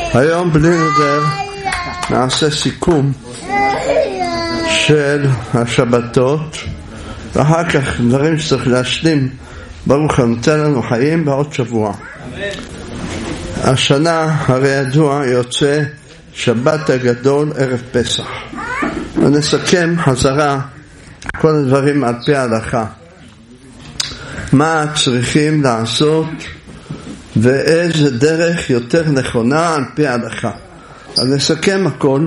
היום בלי נדר נעשה סיכום של השבתות, ואחר כך דברים שצריך להשלים. ברוך הנותן לנו חיים בעוד שבוע. השנה הרי ידוע יוצא שבת הגדול ערב פסח, ונסכם חזרה כל הדברים על פי ההלכה, מה צריכים לעשות ואיזה דרך יותר נכונה על פי ההלכה. אז נסכם הכל.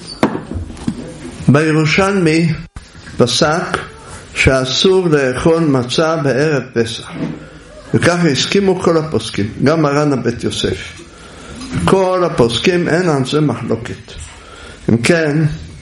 בירושלמי פסק שאסור לאכול מצה בערב פסח, וכך הסכימו כל הפוסקים, גם מרן הבית יוסף. כל הפוסקים אין על זה מחלוקת. אם כן,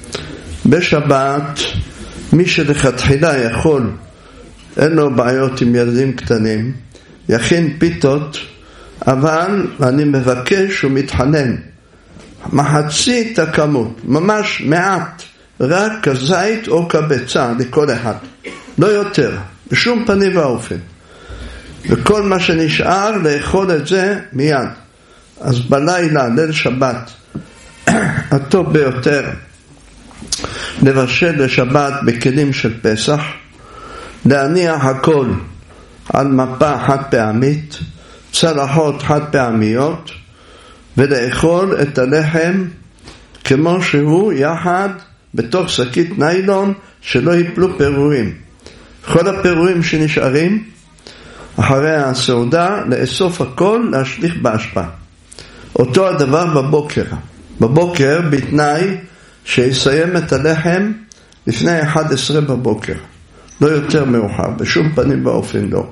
בשבת מי שלכתחילה יכול, אין לו בעיות עם ילדים קטנים, יכין פיתות, אבל אני מבקש ומתחנן מחצית הכמות, ממש מעט, רק כזית או כביצה לכל אחד, לא יותר, בשום פנים ואופן. וכל מה שנשאר לאכול את זה מיד. אז בלילה, ליל שבת, הטוב ביותר לבשל לשבת בכלים של פסח, להניח הכל על מפה חד פעמית, צלחות חד פעמיות, ולאכול את הלחם כמו שהוא יחד בתוך שקית ניילון, שלא ייפלו פירורים. כל הפירורים שנשארים אחרי הסעודה לאסוף הכל, להשליך באשפה. אותו הדבר בבוקר בתנאי שיסיים את הלחם לפני 11 בבוקר, לא יותר מאוחר, בשום פנים באופן לא.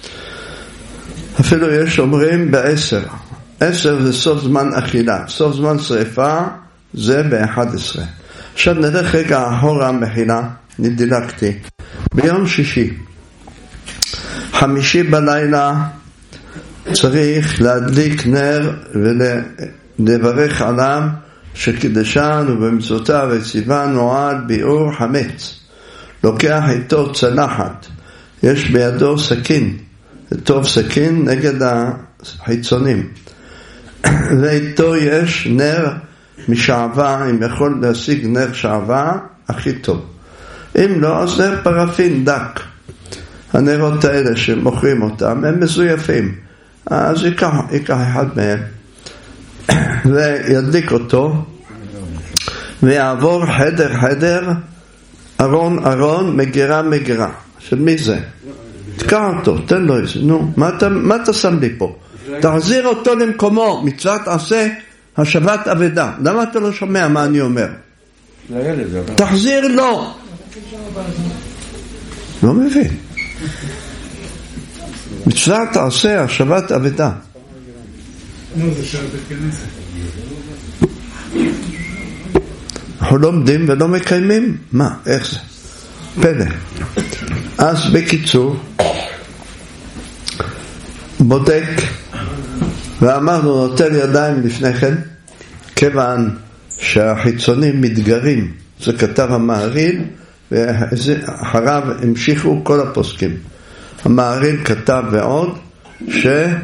אפילו יש אומרים ב10. 10 זה סוף זמן אכילה, סוף זמן שריפה זה ב11. עכשיו נלך רגע אחורה מחילה, נדילקתי. ביום שישי, חמישי בלילה, צריך להדליק נר ולברך עליו שקידשנו במצוותיו וציוונו על ביעור חמץ. לוקח איתו צלחת, יש בידו סכין, טוב סכין נגד החיצונים, ואיתו יש נר משעבה, אם יכול להשיג נר שעבה הכי טוב, אם לא אז נר פרפין דק. הנרות האלה שמוכרים אותם הם מזויפים, אז ייקח אחד מהם וידליק אותו, ויעבור חדר, ארון, מגירה. של מי זה? תקע אותו, תן לו איזה, נו, מה אתה שם לי פה? תחזיר אותו למקומו, מצוות עשה השבת אבדה. למה אתה לא שומע מה אני אומר? תחזיר לו. לא מבין. מצוות עשה השבת אבדה. אנחנו לומדים ולא מקיימים? מה? איך זה? פלא. אז בקיצור, בודק, ואמרנו נוטל ידיים לפני כן, כיוון שהחיצונים מתגרים, זה כתב המהרי"ל, ואחריו המשיכו כל הפוסקים. המהרי"ל כתב ועוד שהם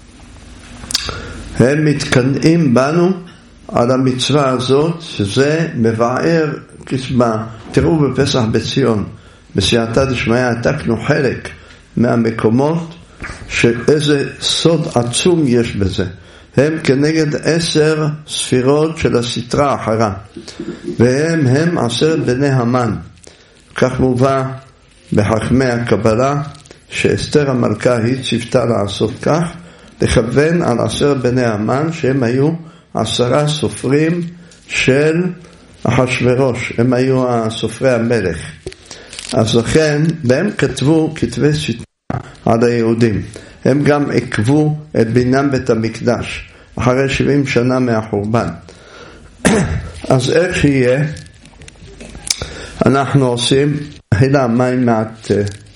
מתקנאים בנו על המצווה הזאת, שזה מבאר קצבה. תראו בפסח בציון, בסייעתא דשמיא, העתקנו חלק מהמקומות שאיזה סוד עצום יש בזה. הם כנגד 10 ספירות של הסטרה האחרה, והם 10 בני המן. כך מובא בחכמי הקבלה שאסתר המלכה היא ציוותה לעשות כך, לכוון על 10 בני המן, שהם היו 10 סופרים של אחשוורוש, הם היו סופרי המלך. אז לכן, והם כתבו כתבי שטנה על היהודים. הם גם עקבו את בניין בית המקדש אחרי 70 שנה מהחורבן. אז איך שיהיה, אנחנו עושים הילה מים מעט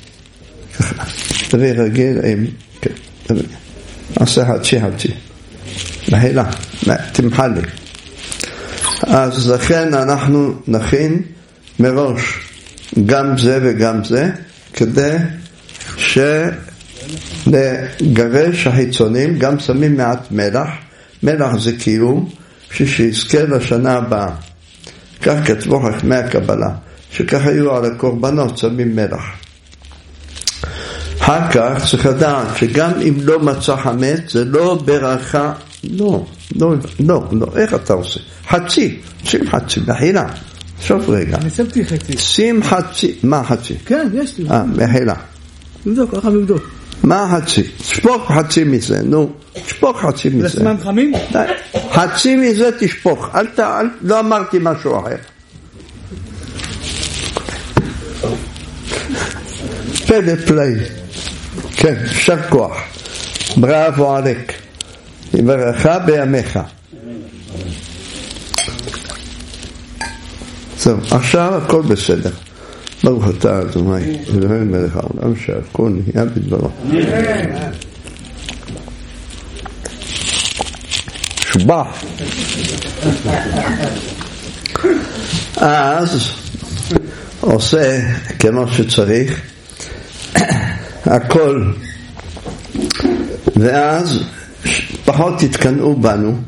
תביא רגיל עם עשה חצי בהילה, תמחה לי. אז לכן אנחנו נכין מראש גם זה וגם זה, כדי שלגרש החיצונים, גם שמים מעט מלח, מלח זה קיום, בשביל שיזכה לשנה הבאה. כך כתבו חכמי הקבלה, שכך היו על הקורבנות שמים מלח. אחר כך צריך לדעת שגם אם לא מצא חמץ, זה לא ברכה, לא, איך אתה עושה? חצי, שים חצי, בחילה. שוב רגע. אני שמתי חצי. שים חצי, מה חצי? כן, יש לי. בחילה. נבדוק, ככה נבדוק. מה חצי? שפוך חצי מזה, נו, שפוך חצי מזה. זה סמן חמים? חצי מזה תשפוך, לא אמרתי משהו אחר. פלא פלאי. כן, שר כוח. בראבו עליק. ברכה בימיך. זהו, עכשיו הכל בסדר. ברוך אתה אדוני, אלוהינו מלך העולם שהכל נהיה בדברו. שובח. אז עושה כמו שצריך הכל, ואז פחות תתקנאו בנו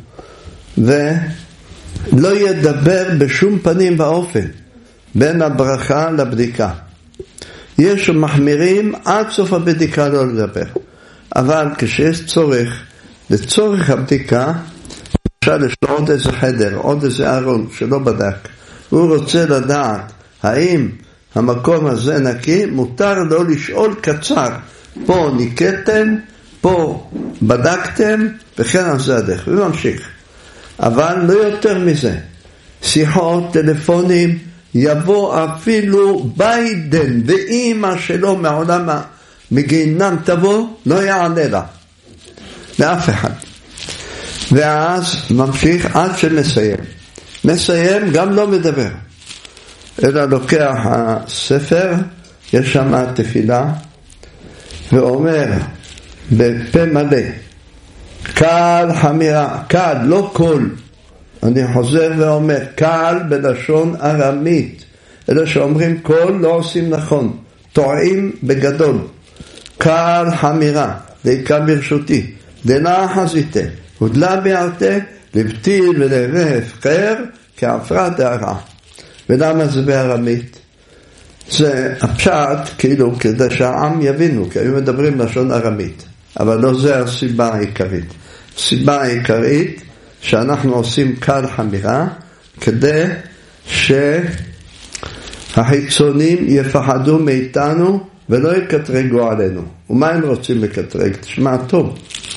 ולא ידבר בשום פנים ואופן בין הברכה לבדיקה. יש מחמירים עד סוף הבדיקה לא לדבר, אבל כשיש צורך, לצורך הבדיקה, למשל יש לו עוד איזה חדר, עוד איזה ארון שלא בדק, הוא רוצה לדעת האם המקום הזה נקי, מותר לא לשאול קצר, פה ניקתם, פה בדקתם, וכן על זה הדרך, וממשיך. אבל לא יותר מזה, שיחות, טלפונים, יבוא אפילו ביידן ואימא שלו מעולם מגיהנם תבוא, לא יענה לה לאף אחד. ואז ממשיך עד מסיים גם לא מדבר, אלא לוקח הספר, יש שם תפילה, ואומר בפה מלא, קל חמירה, קל, לא קול, אני חוזר ואומר, קל בלשון ארמית, אלה שאומרים קול לא עושים נכון, טועים בגדול, קל חמירה, דיקה ברשותי, דנה חזיתה, הודלה ביערתה, לבטיל ולהווה הפקר, כאפרה דהרה. ולמה זה בארמית? זה הפשט, כאילו, כדי שהעם יבינו, כי היו מדברים לשון ארמית, אבל לא זה הסיבה העיקרית. הסיבה העיקרית, שאנחנו עושים קל חמירה, כדי שהחיצונים יפחדו מאיתנו, ולא יקטרגו עלינו. ומה הם רוצים לקטרג? תשמע טוב.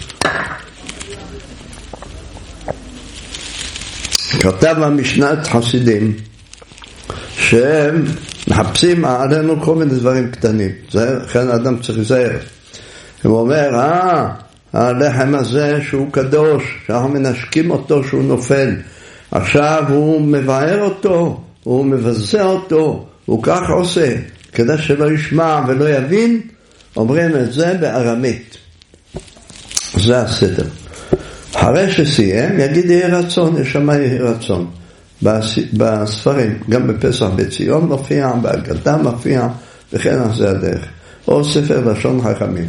כתב המשנת חסידים, שהם מחפשים עלינו כל מיני דברים קטנים. לכן האדם צריך להיזהר. הוא אומר, הלחם הזה שהוא קדוש, שאנחנו מנשקים אותו שהוא נופל, עכשיו הוא מבאר אותו, הוא מבזה אותו, הוא כך עושה, כדי שלא ישמע ולא יבין, אומרים את זה בארמית. זה הסדר. אחרי שסיים, יגיד יהי רצון, יש שם יהי רצון. בספרים, גם בפסח בציון מופיע, בהגדה מופיע, וכן על זה הדרך. או ספר לשון חכמים.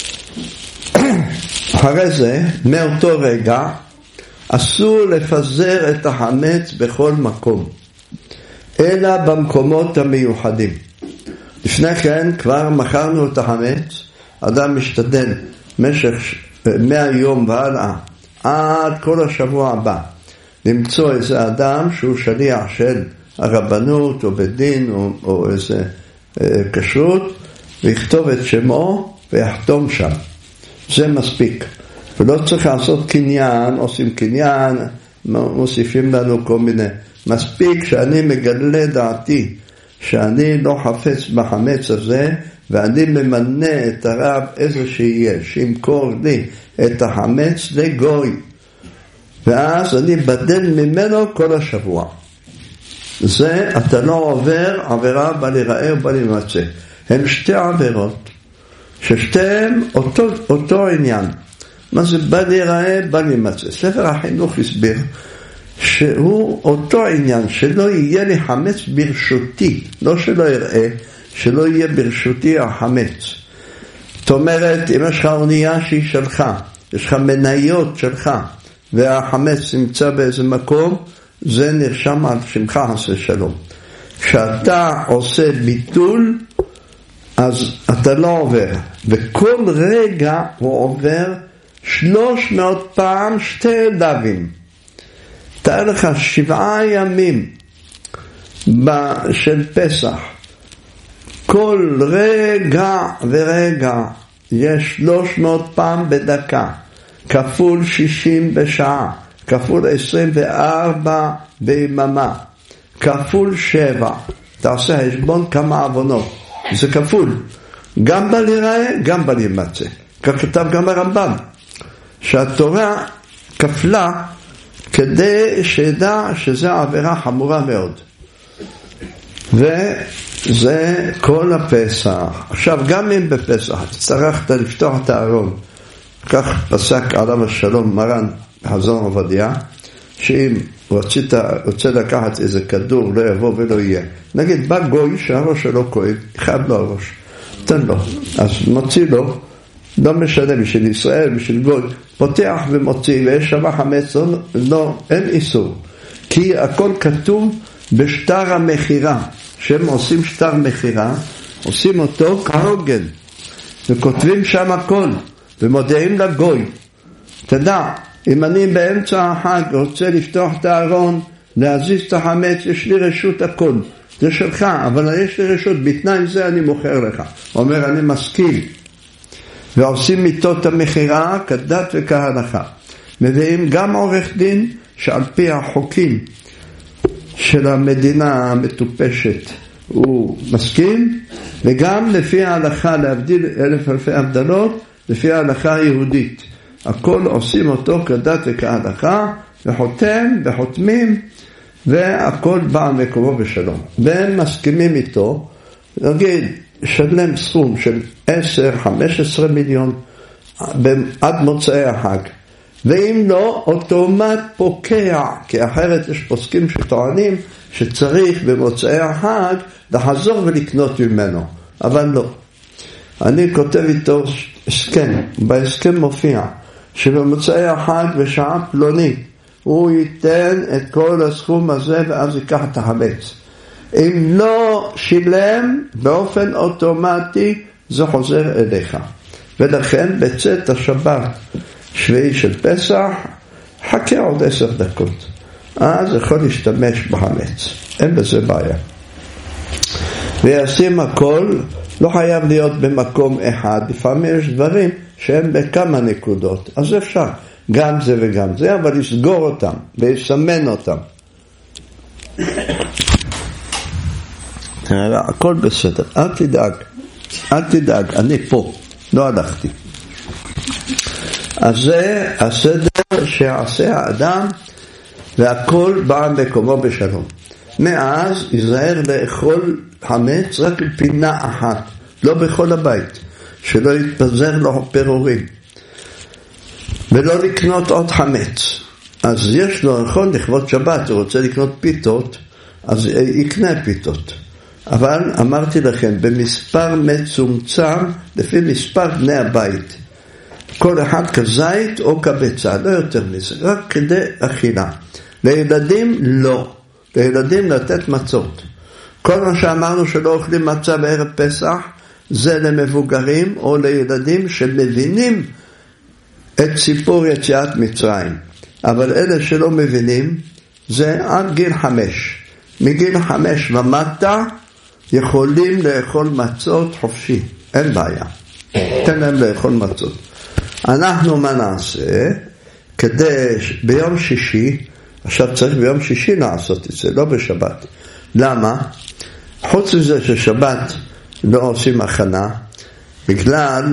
אחרי זה, מאותו רגע, אסור לפזר את החמץ בכל מקום, אלא במקומות המיוחדים. לפני כן כבר מכרנו את החמץ, אדם משתדל משך 100 יום והלאה, עד כל השבוע הבא, למצוא איזה אדם שהוא שליח של הרבנות או בית דין או איזה כשרות, ויכתוב את שמו ויחתום שם. זה מספיק. ולא צריך לעשות קניין, עושים קניין, מוסיפים לנו כל מיני. מספיק שאני מגלה דעתי, שאני לא חפץ בחמץ הזה, ואני ממנה את הרב איזה שיהיה, שימכור לי את החמץ לגוי. ואז אני בדל ממנו כל השבוע. זה, אתה לא עובר עבירה בל ייראה ובל יימצא. הם שתי עבירות, ששתיהם אותו עניין. מה זה בל ייראה, בל יימצא? ספר החינוך הסביר שהוא אותו עניין, שלא יהיה לי חמץ ברשותי, לא שלא יראה, שלא יהיה ברשותי החמץ. זאת אומרת, אם יש לך אונייה שהיא שלך, יש לך מניות שלך, והחמץ נמצא באיזה מקום, זה נרשם על שמך עשה שלום. כשאתה עושה ביטול, אז אתה לא עובר, וכל רגע הוא עובר 300 פעם שתי דבים. תאר לך 7 ימים של פסח, כל רגע ורגע יש 300 פעם בדקה, כפול 60 בשעה, כפול 24 ביממה, כפול 7, תעשה חשבון כמה עוונות, זה כפול, גם בל ייראה, גם בל יימצא. כך כתב גם הרמב"ם, שהתורה כפלה כדי שידע שזה עבירה חמורה מאוד. וזה כל הפסח. עכשיו, גם אם בפסח תצטרכת לפתוח את הארון, כך פסק עליו השלום מרן חזון עובדיה, שאם רוצה לקחת איזה כדור, לא יבוא ולא יהיה. נגיד, בא גוי שהראש שלו כואב, חייב לו הראש, תן לו. אז מוציא לו, לא משנה, בשביל ישראל, בשביל גוי, פותח ומוציא, ויש שווה חמץ, לא, אין איסור. כי הכל כתוב בשטר המחירה. שהם עושים שטר מחירה, עושים אותו כהוגן, וכותבים שם הכל, ומודיעים לגוי. תדע, אם אני באמצע החג רוצה לפתוח את הארון, להזיז את החמץ, יש לי רשות הכל, זה שלך, אבל יש לי רשות, בתנאי זה אני מוכר לך. הוא אומר, אני מסכים. ועושים מיתות המחירה כדת וכהלכה. מביאים גם עורך דין שעל פי החוקים של המדינה המטופשת הוא מסכים, וגם לפי ההלכה, להבדיל 1000 אלפי הבדלות, לפי ההלכה היהודית. הכל עושים אותו כדת וכהלכה, וחותם וחותמים, והכל בא מקומו בשלום. והם מסכימים איתו, נגיד, שלם סכום של 10-15 מיליון עד מוצאי החג. ואם לא, אוטומט פוקע, כי אחרת יש פוסקים שטוענים שצריך במוצאי החג לחזור ולקנות ממנו, אבל לא. אני כותב איתו הסכם, בהסכם מופיע שבמוצאי החג בשעה פלונית הוא ייתן את כל הסכום הזה ואז ייקח את החמץ. אם לא שילם, באופן אוטומטי זה חוזר אליך. ולכן בצאת השבת שביעי של פסח, חכה עוד 10 דקות. אז יכול להשתמש בחמץ. אין בזה בעיה. וישים הכל, לא חייב להיות במקום אחד. לפעמים יש דברים שהם בכמה נקודות. אז אפשר גם זה וגם זה, אבל לסגור אותם ולסמן אותם. הכל בסדר. אל תדאג, אני פה. לא הלכתי. אז זה הסדר שעשה האדם, והכל בא מקומו בשלום. מאז ייזהר לאכול חמץ רק בפינה אחת, לא בכל הבית, שלא יתפזר לו פירורים, ולא לקנות עוד חמץ. אז יש לו, נכון, לכבוד שבת, הוא רוצה לקנות פיתות, אז יקנה פיתות. אבל אמרתי לכם, במספר מצומצם, לפי מספר בני הבית, כל אחד כזית או כביצה, לא יותר מזה, רק כדי אכילה. לילדים לא, לילדים לתת מצות. כל מה שאמרנו שלא אוכלים מצה בערב פסח, זה למבוגרים או לילדים שמבינים את סיפור יציאת מצרים. אבל אלה שלא מבינים, זה עד גיל 5. מגיל 5 ומטה יכולים לאכול מצות חופשי, אין בעיה. תן להם לאכול מצות. אנחנו מה נעשה? כדי ביום שישי, עכשיו צריך ביום שישי לעשות את זה, לא בשבת. למה? חוץ מזה ששבת לא עושים הכנה, בגלל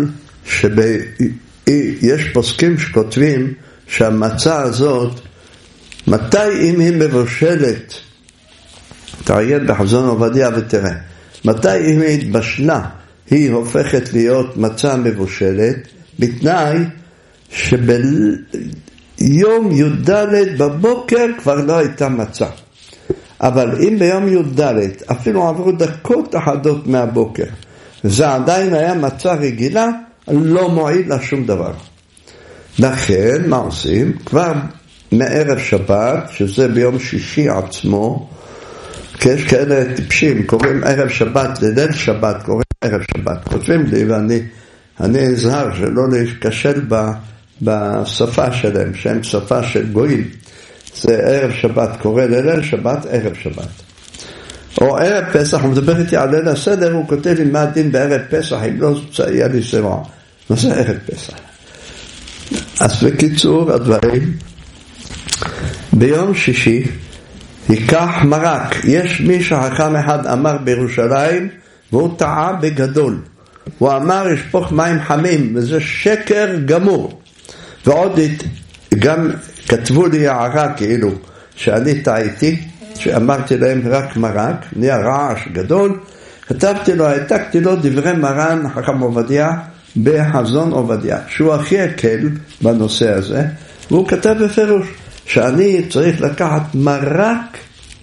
שיש פוסקים שכותבים שהמצה הזאת, מתי אם היא מבושלת, תעיין בחזון עובדיה ותראה, מתי אם היא התבשלה, היא הופכת להיות מצה מבושלת, בתנאי שביום י"ד בבוקר כבר לא הייתה מצה. אבל אם ביום י"ד אפילו עברו דקות אחדות מהבוקר, וזה עדיין היה מצה רגילה, לא מועיל לה שום דבר. לכן מה עושים? כבר מערב שבת, שזה ביום שישי עצמו, כי יש כאלה טיפשים, קוראים ערב שבת לליל שבת, קוראים ערב שבת. כותבים לי ואני אזהר שלא להיכשל בשפה שלהם, שהם שפה של גויים. זה ערב שבת, קורא לליל שבת, ערב שבת. או ערב פסח, הוא מדבר איתי על ליל הסדר, הוא כותב לי מה הדין בערב פסח, אם לא יהיה לי סירוע. מה זה ערב פסח? אז בקיצור הדברים, ביום שישי ייקח מרק. יש מי שחכם אחד אמר בירושלים, והוא טעה בגדול. הוא אמר ישפוך מים חמים, וזה שקר גמור. ועוד גם כתבו לי הערה כאילו, שאני טעיתי, שאמרתי להם רק מרק, נהיה רעש גדול. כתבתי לו, העתקתי לו דברי מרן חכם עובדיה בחזון עובדיה, שהוא הכי הקל בנושא הזה, והוא כתב בפירוש שאני צריך לקחת מרק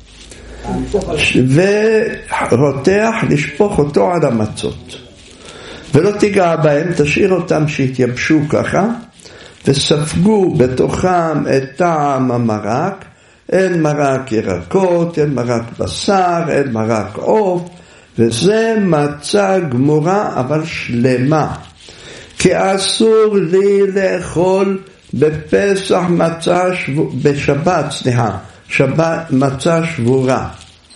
ורותח, לשפוך אותו על המצות, ולא תיגע בהם, תשאיר אותם שיתייבשו ככה, וספגו בתוכם את טעם המרק. אין מרק ירקות, אין מרק בשר, אין מרק עוף, וזה מצה גמורה אבל שלמה, כי אסור לי לאכול בפסח מצה בשבת, שבת מצה שבורה.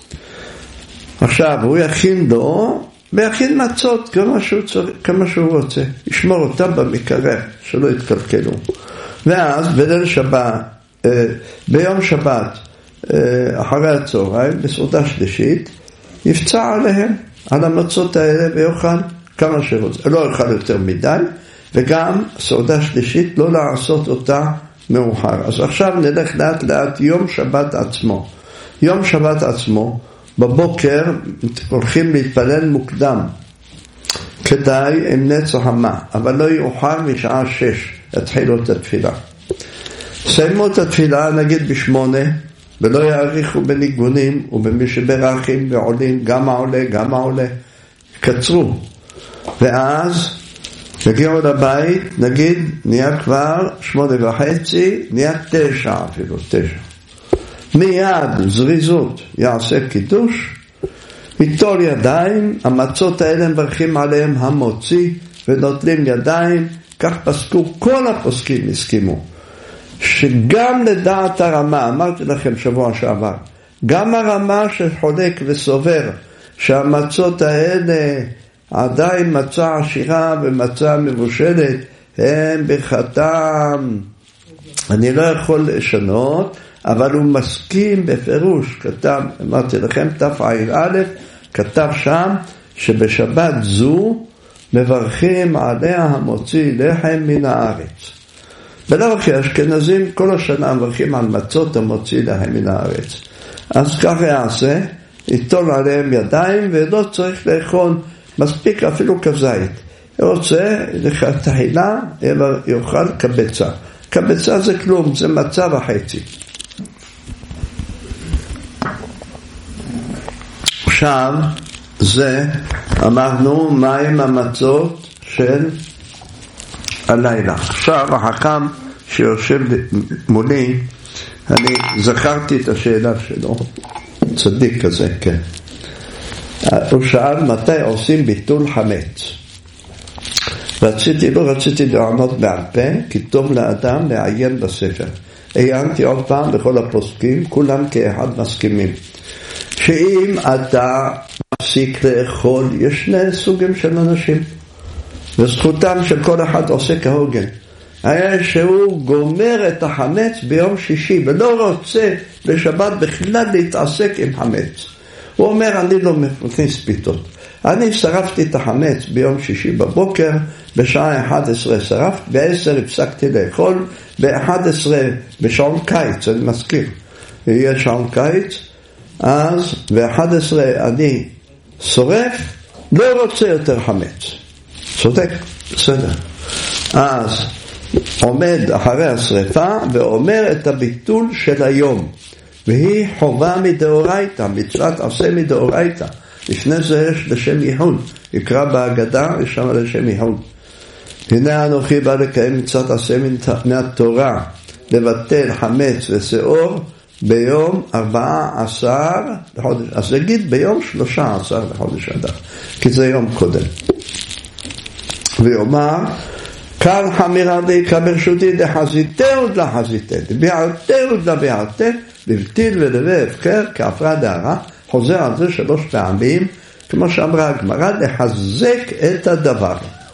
עכשיו הוא יכין לו ויכין מצות כמה שהוא רוצה, ישמור אותם במקרר שלא יתקלקלו. ואז בליל שבת, ביום שבת אחרי הצהריים, בסעודה שלישית, יפצע עליהם, על המצות האלה, ויאכל כמה שרוצה, לא יאכל יותר מדי, וגם סעודה שלישית לא לעשות אותה מאוחר. אז עכשיו נלך לאט לאט יום שבת עצמו. יום שבת עצמו, בבוקר הולכים להתפלל מוקדם, כדאי עם נץ החמה, אבל לא יאוחר משעה 6 התחילו את התפילה. סיימו את התפילה נגיד ב8, ולא יאריכו בניגונים ובמשברכים ועולים, גם העולה, קצרו. ואז יגיעו לבית, נגיד נהיה כבר 8:30, נהיה 9 אפילו, 9. מיד זריזות יעשה קידוש, יטול ידיים, המצות האלה מברכים עליהם המוציא, ונוטלים ידיים, כך פסקו, כל הפוסקים הסכימו. שגם לדעת הרמה, אמרתי לכם שבוע שעבר, גם הרמה שחולק וסובר שהמצות האלה עדיין מצה עשירה ומצה מבושלת, הם בחתם, אני לא יכול לשנות, אבל הוא מסכים בפירוש, כתב, אמרתי לכם, תפ"א, כתב שם שבשבת זו מברכים עליה המוציא לחם מן הארץ. בלאו הכי אשכנזים כל השנה מברכים על מצות המוציא להם מן הארץ. אז ככה יעשה, יטול עליהם ידיים, ולא צריך לאכול, מספיק אפילו כזית. רוצה תחילה, יאכל קבצה. קבצה זה כלום, זה מצה וחצי. עכשיו, זה אמרנו מהם המצות של הלילה. עכשיו החכם שיושב מולי, אני זכרתי את השאלה שלו, צדיק כזה, כן. הוא שאל מתי עושים ביטול חמץ. לא רציתי לענות בעל פה, כי טוב לאדם לעיין בספר. עיינתי עוד פעם בכל הפוסקים, כולם כאחד מסכימים. שאם אתה מפסיק לאכול, יש שני סוגים של אנשים. וזכותם של כל אחד עושה כהוגן. היה שהוא גומר את החמץ ביום שישי, ולא רוצה בשבת בכלל להתעסק עם חמץ. הוא אומר, אני לא מכניס פיתות. אני שרפתי את החמץ ביום שישי בבוקר, בשעה 11 שרפתי, ב10 הפסקתי לאכול, ב11 בשעון קיץ, אני מזכיר, יהיה שעון קיץ, אז ב11 אני שורף, לא רוצה יותר חמץ. צודק, בסדר. אז עומד אחרי השריפה ואומר את הביטול של היום, והיא חובה מדאורייתא, מצוות עשה מדאורייתא. לפני זה יש לשם ייחוד, יקרא בהגדה, יש שם לשם ייחוד. הנה אנוכי בא לקיים מצוות עשה מהתורה, לבטל חמץ ושאור ביום 14 לחודש, אז נגיד ביום 13 לחודש אדר, כי זה יום קודם. ויאמר, קל חמירה דיקה ברשותי דחזיתהו דלחזיתהו, דביעתהו דביעתהו, לבטיל ולווה הפקר כאפרה דהרה, חוזר על זה 3 פעמים, כמו שאמרה הגמרא, לחזק את הדבר.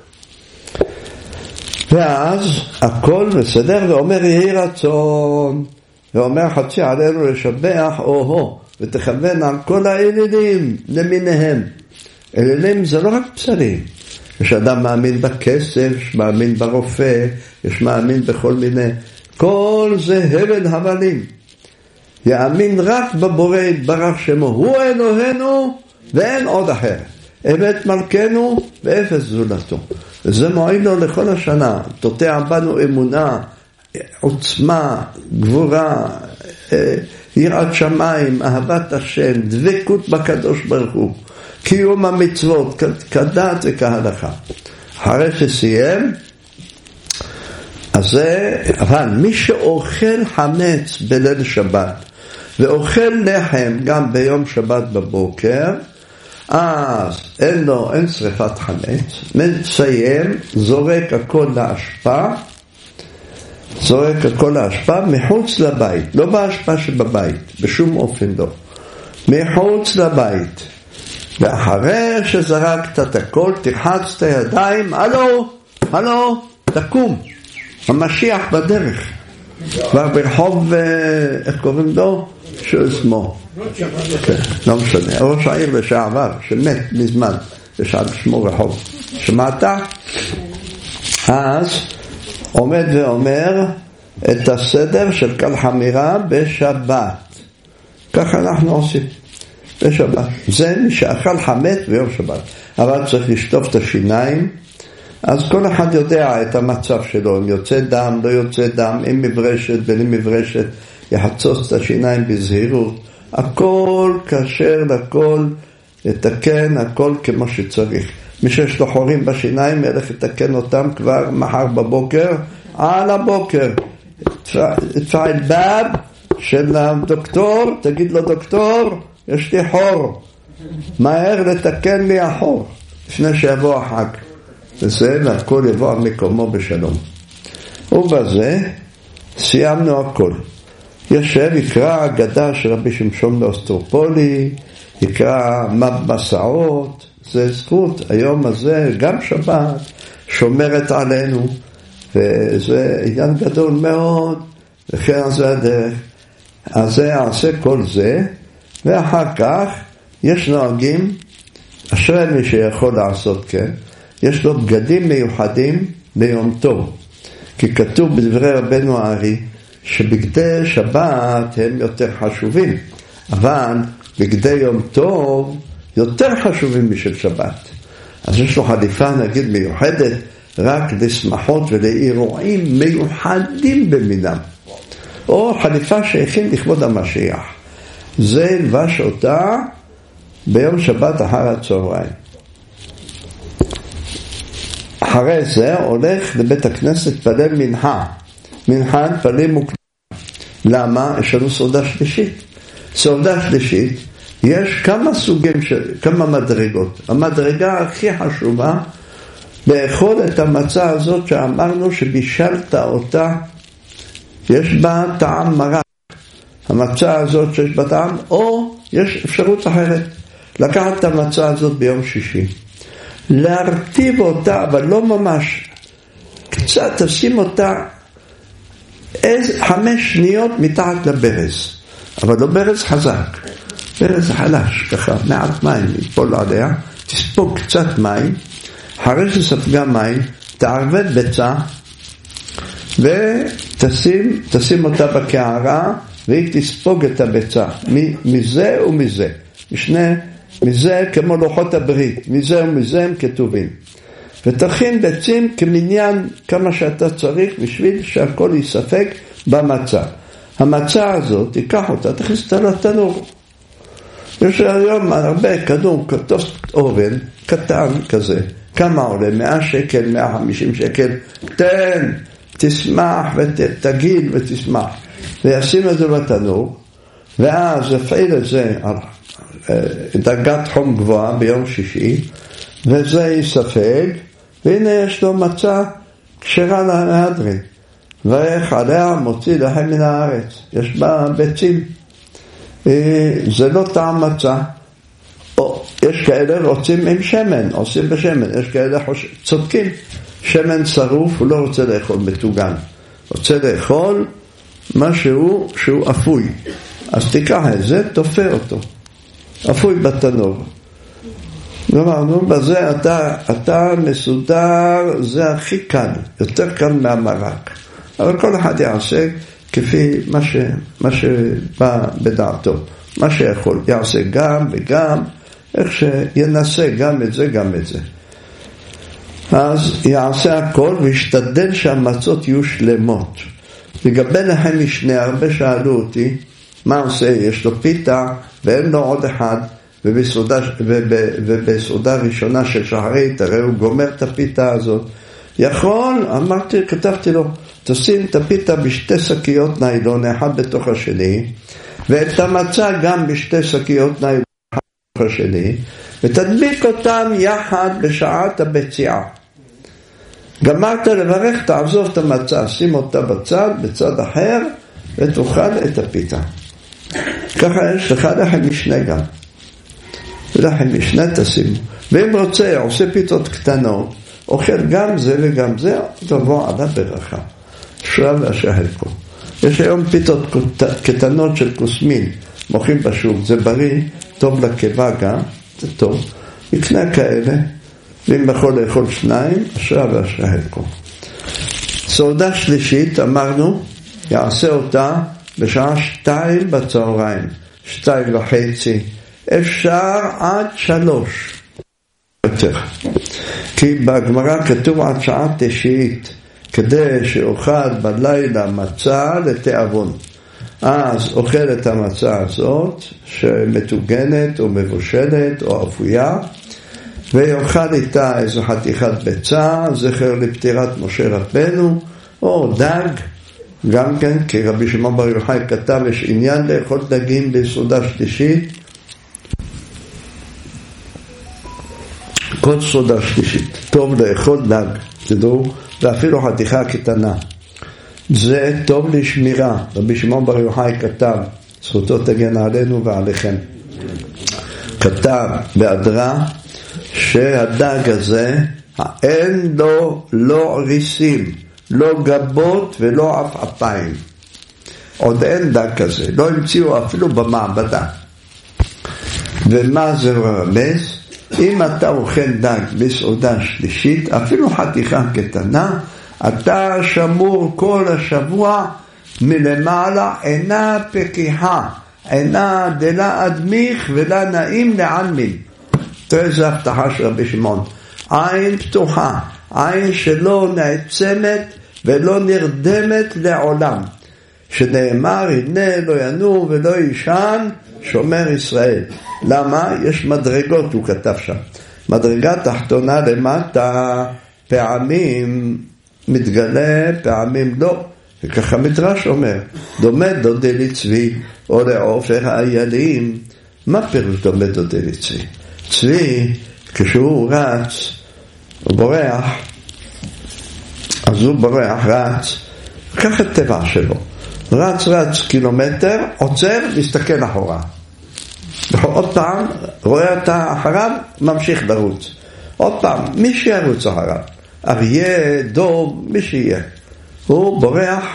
ואז הכל מסדר ואומר יהי רצון, ואומר חצי עלינו לשבח אוהו, ותכוון על כל האלילים למיניהם. אלילים זה לא רק בשרים, יש אדם מאמין בכסף, יש מאמין ברופא, יש מאמין בכל מיני, כל זה הבל הבלים. יאמין רק בבורא יתברך שמו, הוא אלוהינו ואין עוד אחר. אמת מלכנו ואפס זולתו. זה מועיל לו לכל השנה, תוטע בנו אמונה, עוצמה, גבורה, יראת שמיים, אהבת השם, דבקות בקדוש ברוך הוא, קיום המצוות, כדת וכהלכה. אחרי שסיים, אז זה, אבל מי שאוכל חמץ בליל שבת, ואוכל לחם גם ביום שבת בבוקר, אז אין שריפת חמץ, מסיים, זורק הכל להשפעה, זורק הכל להשפעה מחוץ לבית, לא בהשפעה שבבית, בשום אופן לא, מחוץ לבית. ואחרי שזרקת את הכל, תרחץ את הידיים, הלו, תקום, המשיח בדרך. כבר ברחוב, איך קוראים לו? שמו. לא משנה, ראש העיר לשעבר, שמת מזמן, ושאל שמו רחוב. שמעת? אז עומד ואומר את הסדר של קל חמירה בשבת. ככה אנחנו עושים. בשבת. זה מי שאכל חמץ ביום שבת. אבל צריך לשטוף את השיניים. אז כל אחד יודע את המצב שלו. אם יוצא דם, לא יוצא דם, אם מברשת, בלי מברשת, יחצוץ את השיניים בזהירות. הכל כשר לכל, לתקן הכל כמו שצריך. מי שיש לו חורים בשיניים, ילך לתקן אותם כבר מחר בבוקר, על הבוקר. תפעל בב של הדוקטור, תגיד לו דוקטור, יש לי חור, מהר לתקן לי החור, לפני שיבוא החג. וזה, והכל יבוא על מקומו בשלום. ובזה סיימנו הכל. יושב, יקרא אגדה של רבי שמשון באוסטרופולי, יקרא מסעות, זה זכות, היום הזה, גם שבת, שומרת עלינו, וזה עניין גדול מאוד, וכן זה הדרך. אז זה יעשה כל זה, ואחר כך יש נוהגים, אשרי מי שיכול לעשות כן, יש לו בגדים מיוחדים ביום טוב. כי כתוב בדברי רבנו הארי, שבגדי שבת הם יותר חשובים, אבל בגדי יום טוב יותר חשובים משל שבת. אז יש לו חליפה נגיד מיוחדת, רק לשמחות ולאירועים מיוחדים במינם. או חליפה שהכין לכבוד המשיח. זה לבש אותה ביום שבת אחר הצהריים. אחרי זה הולך לבית הכנסת פלל מנחה. מנחה פלל מוקדם. למה? יש לנו סעודה שלישית. סעודה שלישית, יש כמה סוגים, כמה מדרגות. המדרגה הכי חשובה, לאכול את המצה הזאת שאמרנו שבישלת אותה, יש בה טעם מרק. המצה הזאת שיש בה טעם, או יש אפשרות אחרת. לקחת את המצה הזאת ביום שישי. להרטיב אותה, אבל לא ממש. קצת תשים אותה 5 שניות מתחת לברז. אבל לא ברז חזק. ברז חלש, ככה, מעט מים, יפול עליה. תספוג קצת מים. אחרי שספגה מים, תערבד ביצה, ותשים אותה בקערה, והיא תספוג את הביצה. מזה ומזה. מזה כמו לוחות הברית. מזה ומזה הם כתובים. ותכין ביצים כמניין כמה שאתה צריך, בשביל שהכל יספק במצה. המצה הזאת, תיקח אותה, תכניס אותה לתנור. יש היום הרבה כתוב אובן, קטן כזה. כמה עולה? 100 שקל, 150 שקל. תשמח ותגיד ותשמח, וישים את זה בתנור, ואז יפעיל את זה על דרגת חום גבוהה ביום שישי, וזה יספג, והנה יש לו מצה כשרה להדרין, ואיך עליה מוציא להם מן הארץ, יש בה ביצים, זה לא טעם מצה. יש כאלה רוצים עם שמן, עושים בשמן, יש כאלה צודקים, שמן שרוף, הוא לא רוצה לאכול מטוגן, רוצה לאכול משהו שהוא אפוי, אז תיקח את זה, תופה אותו, אפוי בתנור. אמרנו, בזה אתה מסודר, זה הכי קל, יותר קל מהמרק, אבל כל אחד יעשה כפי מה שבא בדעתו, מה שיכול, יעשה גם וגם, איך שינסה גם את זה, גם את זה. אז יעשה הכל וישתדל שהמצות יהיו שלמות. לגבי להם משנה, הרבה שאלו אותי, מה עושה? יש לו פיתה ואין לו עוד אחד, ובסעודה ראשונה של שחרית, הרי הוא גומר את הפיתה הזאת. יכול, כתבתי לו, תשים את הפיתה בשתי שקיות ניילון, אחד בתוך השני, ואת המצה גם בשתי שקיות ניילון בתוך השני, ותדביק אותם יחד בשעת הבציעה. גמרת לברך, תעזוב את המצה, שים אותה בצד אחר, ותאכל את הפיתה. ככה יש לך לחם משנה גם. לחם משנה תשימו. ואם רוצה, עושה פיתות קטנות, אוכל גם זה וגם זה, תבוא עליו ברכה. שרב והשהלקו. יש היום פיתות קטנות של קוסמין, מוכרים בשוק, זה בריא, טוב לקיבה גם, זה טוב. יקנה כאלה, ואם יכול לאכול שניים, שרב והשהלקו. סעודה שלישית, אמרנו, יעשה אותה בשעה 2 בצהריים, 2:30, אפשר עד 3 יותר, כי בגמרא כתוב עד שעה 9, כדי שאוכל בלילה מצה לתיאבון. אז אוכל את המצה הזאת שמתוגנת או מבושלת או אפויה, ויאכל איתה איזו חתיכת ביצה, זכר לפטירת משה רבנו, או דג, גם כן, כי רבי שמעון בר יוחאי כתב, יש עניין לאכול דגים בסעודה שלישית, כל סעודה שלישית, טוב לאכול דג, תדעו, ואפילו חתיכה קטנה. זה טוב לשמירה, רבי שמעון בר יוחאי כתב, זכותו תגן עלינו ועליכם. כתב בהדרה, שהדג הזה, אין לו לא ריסים, לא גבות ולא עפעפיים. עוד אין דג כזה, לא המציאו אפילו במעבדה. ומה זה רמז? אם אתה אוכל דג בסעודה שלישית, אפילו חתיכה קטנה, אתה שמור כל השבוע מלמעלה, אינה פקיחה, אינה דלה אדמיך ולה נעים לעלמין. תראה איזה הבטחה של רבי שמעון, עין פתוחה, עין שלא נעצמת ולא נרדמת לעולם, שנאמר הנה לא ינור ולא ישן שומר ישראל. למה? יש מדרגות, הוא כתב שם, מדרגה תחתונה למטה, פעמים מתגלה, פעמים לא, וככה מדרש אומר, דומה דודי לצבי או לעופר האיילים. מה פירוש דומה דודי לצבי? צבי, כשהוא רץ, הוא בורח, אז הוא בורח, רץ, קח את טבע שלו, רץ קילומטר, עוצר, מסתכל אחורה, עוד פעם רואה אותה אחריו, ממשיך לרוץ, עוד פעם, מי שירוץ אחריו, אריה, דוב, מי שיהיה, הוא בורח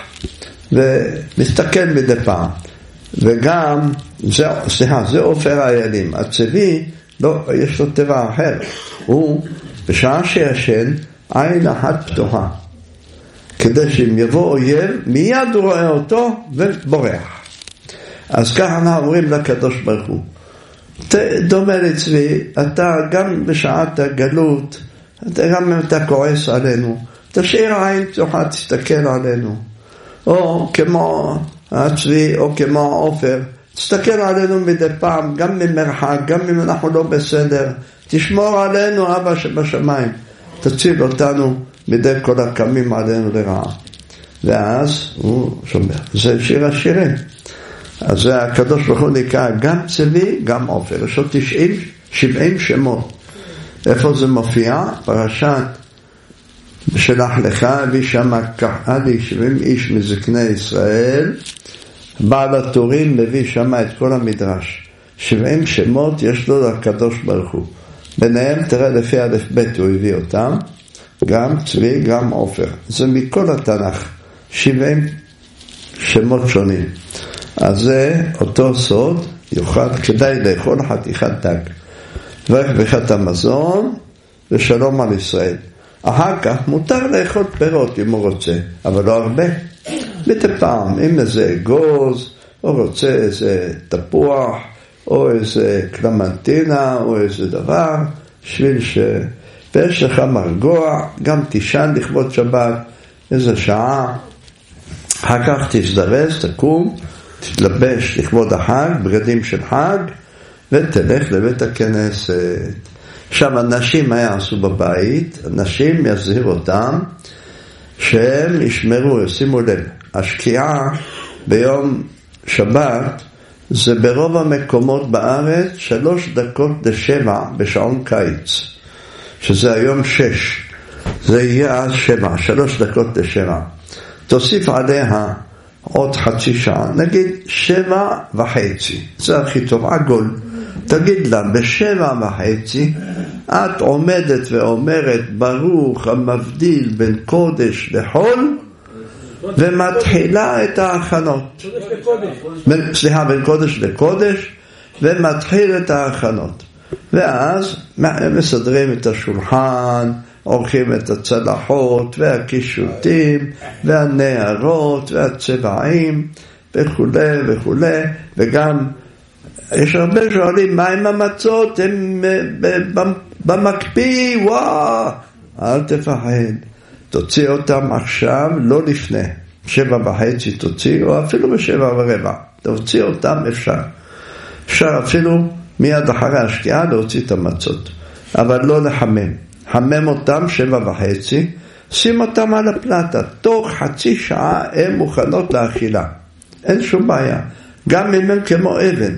ומסתכל מדי פעם. וגם זה עופר האיילים. הצבי לא, יש לו טבע אחר, הוא בשעה שישן עין אחת פתוחה, כדי שאם יבוא אויב מיד הוא רואה אותו ובורח. אז ככה אנחנו אומרים לקדוש ברוך הוא, דומה לצבי, אתה גם בשעת הגלות, גם אם אתה כועס עלינו, תשאיר עין פתוחה, תסתכל עלינו, או כמו הצבי או כמו העופר, תסתכל עלינו מדי פעם, גם ממרחק, גם אם אנחנו לא בסדר, תשמור עלינו אבא שבשמיים, תציל אותנו מדי כל הקמים עלינו לרעה. ואז הוא שומר. זה שיר השירים. אז זה הקדוש ברוך הוא נקרא גם צבי, גם עופר. יש לו 70 שמות. איפה זה מופיע? פרשת שלח לך, הביא שם קחלי 70 איש מזקני ישראל. בעל התורים מביא שם את כל המדרש. 70 שמות יש לו לקדוש ברוך הוא. ביניהם תראה לפי א' ב' הוא הביא אותם. גם צבי, גם עופר. זה מכל התנ"ך. 70 שמות שונים. אז זה אותו סוד, יוכל כדאי לאכול חתיכת דג. דברך ברכת המזון ושלום על ישראל. אחר כך מותר לאכול פירות אם הוא רוצה, אבל לא הרבה. מדי פעם, אם איזה אגוז, או רוצה איזה תפוח, או איזה קלמנטינה, או איזה דבר, בשביל ויש לך מרגוע, גם תישן לכבוד שבת, איזה שעה, אחר כך תזדרז, תקום, תתלבש לכבוד החג, בגדים של חג, ותלך לבית הכנסת. עכשיו, אנשים היה עשו בבית, אנשים יזהיר אותם, שהם ישמרו, שימו לב, השקיעה ביום שבת, זה ברוב המקומות בארץ 6:03 בשעון קיץ, שזה היום 6, זה יהיה אז 7, 6:03. תוסיף עליה עוד חצי שעה, נגיד 7:30, זה הכי טוב, עגול. תגיד לה, 7:30 את עומדת ואומרת ברוך המבדיל בין קודש לחול, ומתחילה את ההכנות. בין קודש לקודש, ומתחיל את ההכנות. ואז מסדרים את השולחן, עורכים את הצלחות והקישוטים והנערות והצבעים וכו' וכו'. וגם יש הרבה שואלים מה עם המצות, הם במקפיא, וואו, אל תפחד, תוציא אותם עכשיו, לא לפני 7:30 תוציא, או אפילו ב7:15 תוציא אותם, אפשר אפילו מיד אחרי השקיעה להוציא את המצות, אבל לא לחמם. חמם אותם 7:30, שים אותם על הפלטה, תוך חצי שעה הן מוכנות לאכילה, אין שום בעיה, גם אם הם כמו אבן,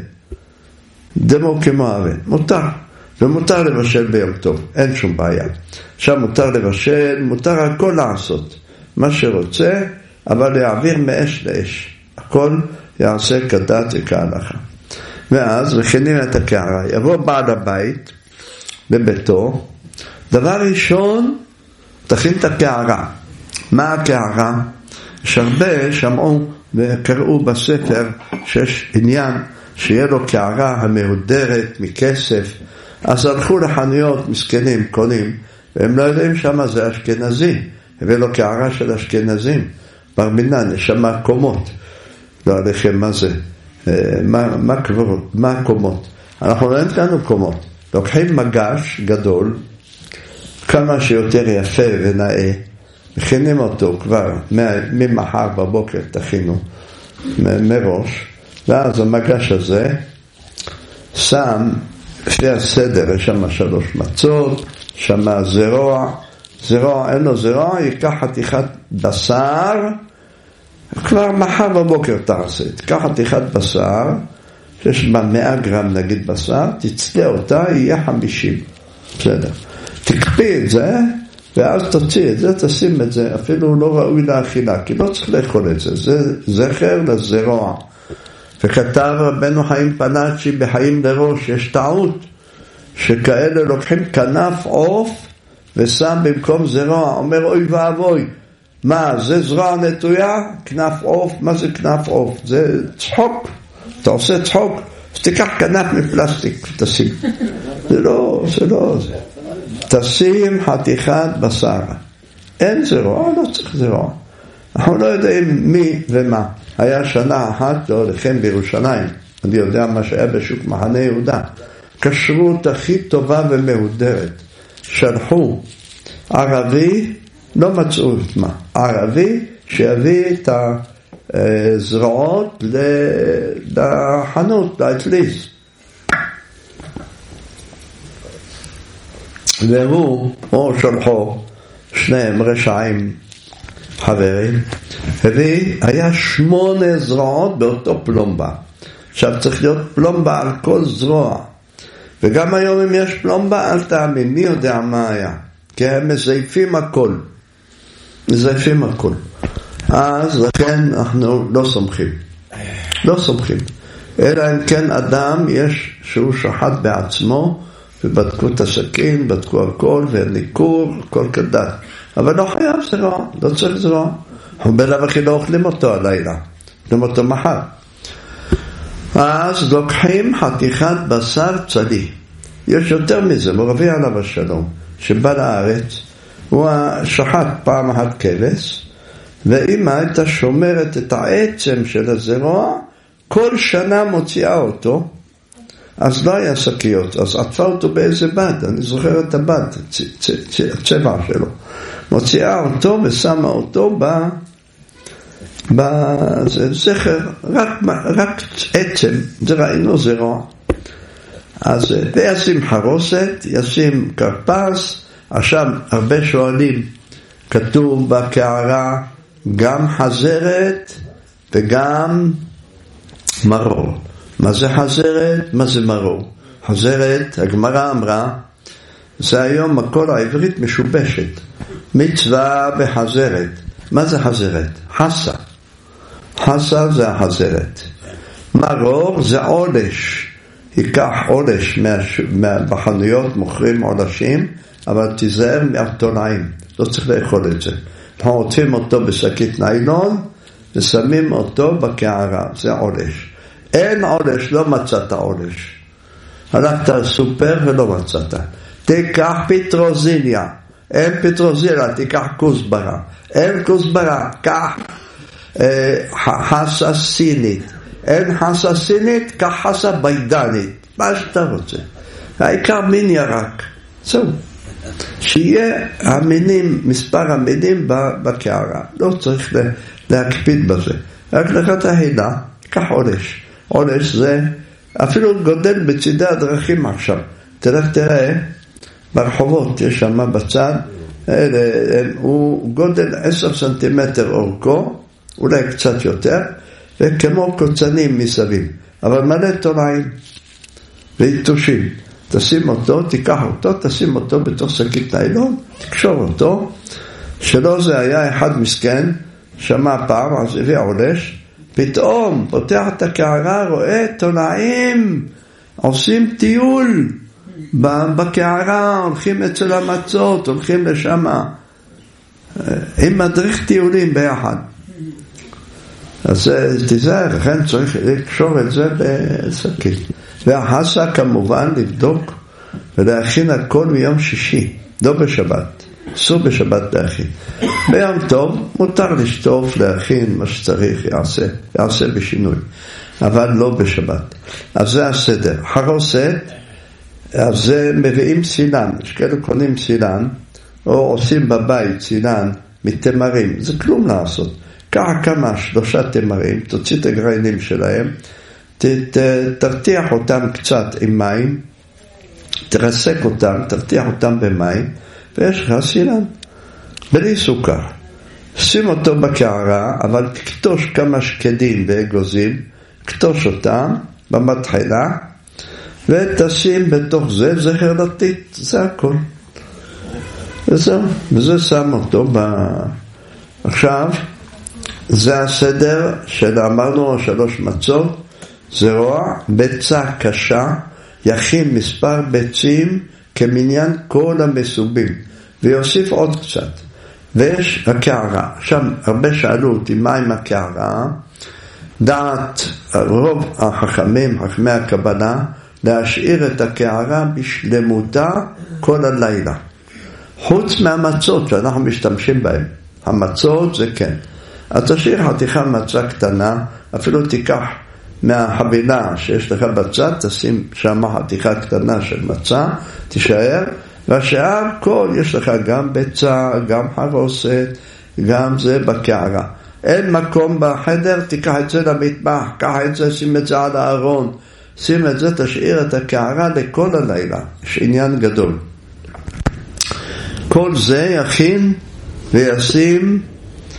דמו כמו אבן, מותר, ומותר לבשל ביום טוב, אין שום בעיה. עכשיו מותר לבשל, מותר הכל לעשות, מה שרוצה, אבל להעביר מאש לאש, הכל יעשה כדת וכהלכה. ואז מכינים את הקערה, יבוא בעל הבית בביתו, דבר ראשון, תכין את הקערה. מה הקערה? יש הרבה שמעו וקראו בספר שיש עניין שיהיה לו קערה המהודרת מכסף, אז הלכו לחנויות מסכנים, קונים, והם לא יודעים שמה זה אשכנזי, הביא לו קערה של אשכנזים, בר מינן, יש שם קומות, לא עליכם מה זה, מה קומות? אנחנו לא נתנו קומות, לוקחים מגש גדול, כמה שיותר יפה ונאה, מכינים אותו כבר ממחר בבוקר, תכינו מראש, ואז המגש הזה שם לפי הסדר, יש שם 3 מצות, שם זרוע, אין לו זרוע, ייקח חתיכת בשר, כבר מחר בבוקר תעשה, תיקח חתיכת בשר, שיש בה 100 גרם נגיד בשר, תצלה אותה, יהיה 50, בסדר. תקפיא את זה, ואז תוציא את זה, תשים את זה, אפילו לא ראוי לאכילה, כי לא צריך לאכול את זה, זה זכר לזרוע. וכתב רבנו חיים פנאצ'י בחיים לראש, יש טעות, שכאלה לוקחים כנף עוף, ושם במקום זרוע, אומר אוי ואבוי, מה, זה זרוע נטויה? כנף עוף, מה זה כנף עוף? זה צחוק, אתה עושה צחוק, אז תיקח כנף מפלסטיק, תשים. זה לא, זה. תשים חתיכת בשר. אין זרוע, לא צריך זרוע. אנחנו לא יודעים מי ומה. היה שנה אחת, לא לכם בירושלים, אני יודע מה שהיה בשוק מחנה יהודה. כשרות הכי טובה ומהודרת. שלחו ערבי, לא מצאו את מה. ערבי שיביא את הזרועות לחנות, לאטליס. והוא, או שלחו, שניהם רשעים, חברים, היה 8 זרועות באותו פלומבה. עכשיו צריך להיות פלומבה על כל זרוע, וגם היום אם יש פלומבה אל תאמין, מי יודע מה היה, כי הם מזייפים הכל, אז לכן אנחנו לא סומכים, אלא אם כן אדם יש שהוא שחט בעצמו, ובדקו את הסכין, בדקו הכל, וניקור, הכל כדת, אבל לא חייב זרוע, לא צריך זרוע, אנחנו בלב הכי לא אוכלים אותו הלילה, אוכלים אותו מחר. אז לוקחים חתיכת בשר צלי, יש יותר מזה, מרבי עליו השלום, שבא לארץ, הוא שחט פעם אחת כבש, ואמא הייתה שומרת את העצם של הזרוע, כל שנה מוציאה אותו, אז לא היה שקיות, אז עטפה אותו באיזה בד, אני זוכר את הבד, הצבע שלו, מוציאה אותו ושמה אותו בזכר, רק עצם, זה ראינו זרוע. אז וישים חרוסת, ישים כרפס, עכשיו הרבה שואלים, כתוב בקערה גם חזרת וגם מרור. מה זה חזרת? מה זה מרור? חזרת, הגמרא אמרה, זה היום הכל העברית משובשת. מצווה בחזרת. מה זה חזרת? חסה. חסה זה החזרת. מרור זה עולש. ייקח עולש בחנויות, מוכרים עולשים, אבל תיזהר מהתולעים. לא צריך לאכול את זה. אנחנו עוטפים אותו בשקית ניילון, ושמים אותו בקערה. זה עולש. אין עולש, לא מצאת עולש. הלכת לסופר ולא מצאת. תיקח פטרוזיליה. אין פטרוזיליה, תיקח כוסברה. אין כוסברה, קח חסה סינית. אין חסה סינית, קח חסה בידנית. מה שאתה רוצה. העיקר מין ירק. זהו. שיהיה המינים, מספר המינים בקערה. לא צריך להקפיד בזה. רק לך תהילה, קח עולש. עולש זה אפילו גודל בצדי הדרכים עכשיו. תראה, ברחובות יש שם בצד, הוא גודל 10 סנטימטר אורכו, אולי קצת יותר, וכמו קוצנים מסביב. אבל מלא תולעים ויתושים. תשים אותו, תיקח אותו, תשים אותו בתוך שקית ניילון, תקשור אותו, שלא זה היה אחד מסכן, שמע פעם, אז הביא עולש, פתאום פותח את הקערה, רואה תולעים, עושים טיול בקערה, הולכים אצל המצות, הולכים לשם, עם מדריך טיולים ביחד. אז תיזהר, לכן צריך לקשור את זה בשקית. והחסה כמובן לבדוק ולהכין הכל מיום שישי, לא בשבת. אסור בשבת להכין. ביום טוב מותר לשטוף, להכין מה שצריך, יעשה בשינוי. אבל לא בשבת. אז זה הסדר. חרוסת, אז זה מביאים סילן. יש כאלה קונים סילן, או עושים בבית סילן מתמרים. זה כלום לעשות. קח כמה 3 תמרים, תוציא את הגרעינים שלהם, תרתיח אותם קצת עם מים, תרסק אותם, תרתיח אותם במים, ויש לך סילן, בלי סוכר. שים אותו בקערה, אבל תקטוש כמה שקדים ואגוזים, קטוש אותם במטחנה, ותשים בתוך זה זכר דתית, זה הכל. וזהו, וזה שם אותו עכשיו, זה הסדר של אמרנו 3 מצות, זרוע, ביצה קשה, יכין מספר ביצים כמניין כל המסובים, ויוסיף עוד קצת. ויש הקערה, שם הרבה שאלו אותי מה עם הקערה, דעת רוב החכמים, חכמי הקבלה, להשאיר את הקערה בשלמותה כל הלילה. חוץ מהמצות שאנחנו משתמשים בהן. המצות זה כן. אז תשאיר חתיכה מצה קטנה, אפילו תיקח מהחבילה שיש לך בצד, תשים שם חתיכה קטנה של מצה, תישאר, והשאר כל יש לך גם ביצה, גם חרוסת, גם זה בקערה. אין מקום בחדר, תיקח את זה למטבח, קח את זה, שים את זה על הארון, שים את זה, תשאיר את הקערה לכל הלילה. יש עניין גדול. כל זה יכין וישים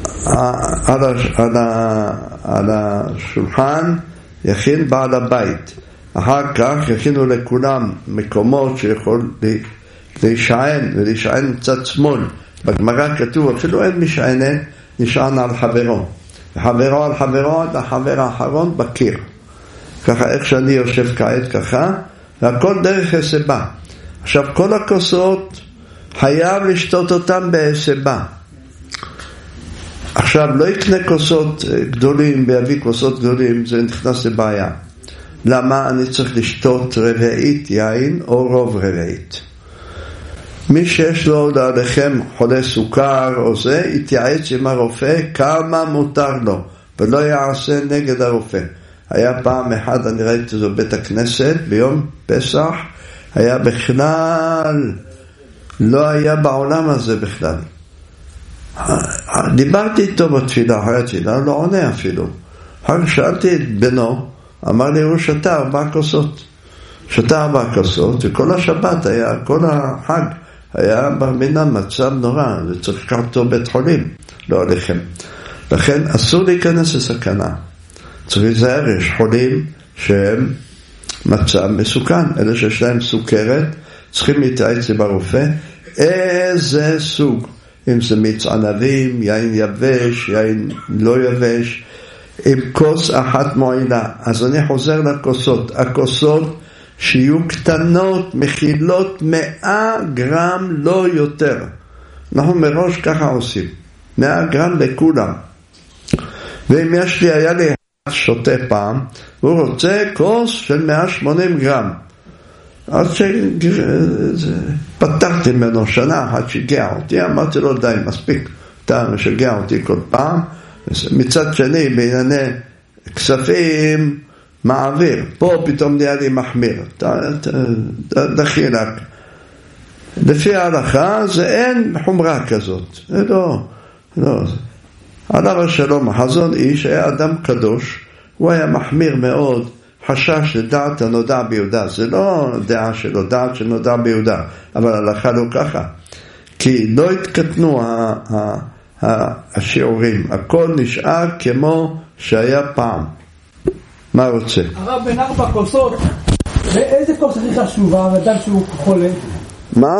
על השולחן יכין בעל הבית. אחר כך יכינו לכולם מקומות שיכול להישען, ולהישען מצד שמאל. בגמרא כתוב, אפילו אין משענת, נשען על חברו. וחברו על חברו עד החבר האחרון בקיר. ככה איך שאני יושב כעת ככה, והכל דרך הסבה. עכשיו כל הכוסות חייב לשתות אותם בהסבה. עכשיו לא יקנה כוסות גדולים ויביא כוסות גדולים, זה נכנס לבעיה. למה? אני צריך לשתות רבעית יין או רוב רבעית. מי שיש לו לידכם חולה סוכר או זה, יתייעץ עם הרופא כמה מותר לו, ולא יעשה נגד הרופא. היה פעם אחד, אני ראיתי את זה בבית הכנסת, ביום פסח, היה בכלל, לא היה בעולם הזה בכלל. דיברתי איתו בתפילה, אחרי התפילה, לא עונה אפילו. אחר שאלתי את בנו, אמר לי, הוא שתה 4 כוסות. שתה 4 כוסות, וכל השבת היה, כל החג, היה ברמינה מצב נורא, וצריך לקחת אותו בית חולים, לא עליכם. לכן אסור להיכנס לסכנה. צריך להיזהר, יש חולים שהם מצב מסוכן, אלה שיש להם סוכרת, צריכים להתייעץ עם הרופא, איזה סוג, אם זה מיץ ענבים, יין יבש, יין לא יבש, עם כוס אחת מועילה. אז אני חוזר לכוסות, הכוסות שיהיו קטנות, מכילות 100 גרם, לא יותר. אנחנו מראש ככה עושים, 100 גרם לכולם. ואם יש לי, היה לי שותה פעם, הוא רוצה כוס של 180 גרם. אז פתחתי ממנו שנה אחת, שיגע אותי, אמרתי לו די, מספיק, אתה משגע אותי כל פעם. מצד שני, בענייני כספים, מעביר, פה פתאום נהיה לי מחמיר, דחילק. לפי ההלכה זה אין חומרה כזאת, זה לא. עליו השלום, החזון איש היה אדם קדוש, הוא היה מחמיר מאוד, חשש לדעת הנודע ביהודה, זה לא דעה שלו, דעת שנודע ביהודה, אבל ההלכה לא ככה, כי לא התקטנו השיעורים, הכל נשאר כמו שהיה פעם. מה רוצה? הרב, בין 4 כוסות, ואיזה כוס הכי חשובה, אדם שהוא חולה? מה?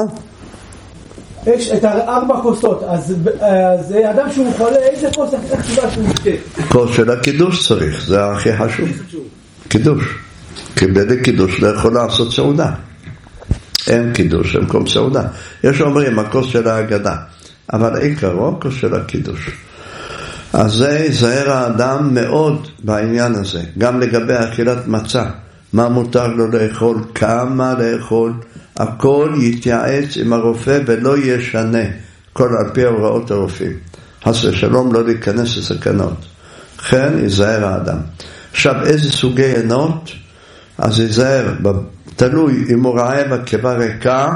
יש את 4 כוסות, אז אדם שהוא חולה, איזה כוס הכי חשובה שהוא ישתה? כוס של הקידוש צריך, זה הכי חשוב. קידוש. כי בלי קידוש לא יכול לעשות סעודה. אין קידוש, אין כל סעודה. יש אומרים, הכוס של ההגדה, אבל עיקרו כוס של הקידוש. אז זה זהר האדם מאוד בעניין הזה, גם לגבי אכילת מצה, מה מותר לו לאכול, כמה לאכול, הכל יתייעץ עם הרופא ולא ישנה, כל על פי הוראות הרופאים. חס ושלום לא להיכנס לסכנות, כן יזהר האדם. עכשיו איזה סוגי עינות, אז יזהר, תלוי אם הוא רעב הקיבה ריקה,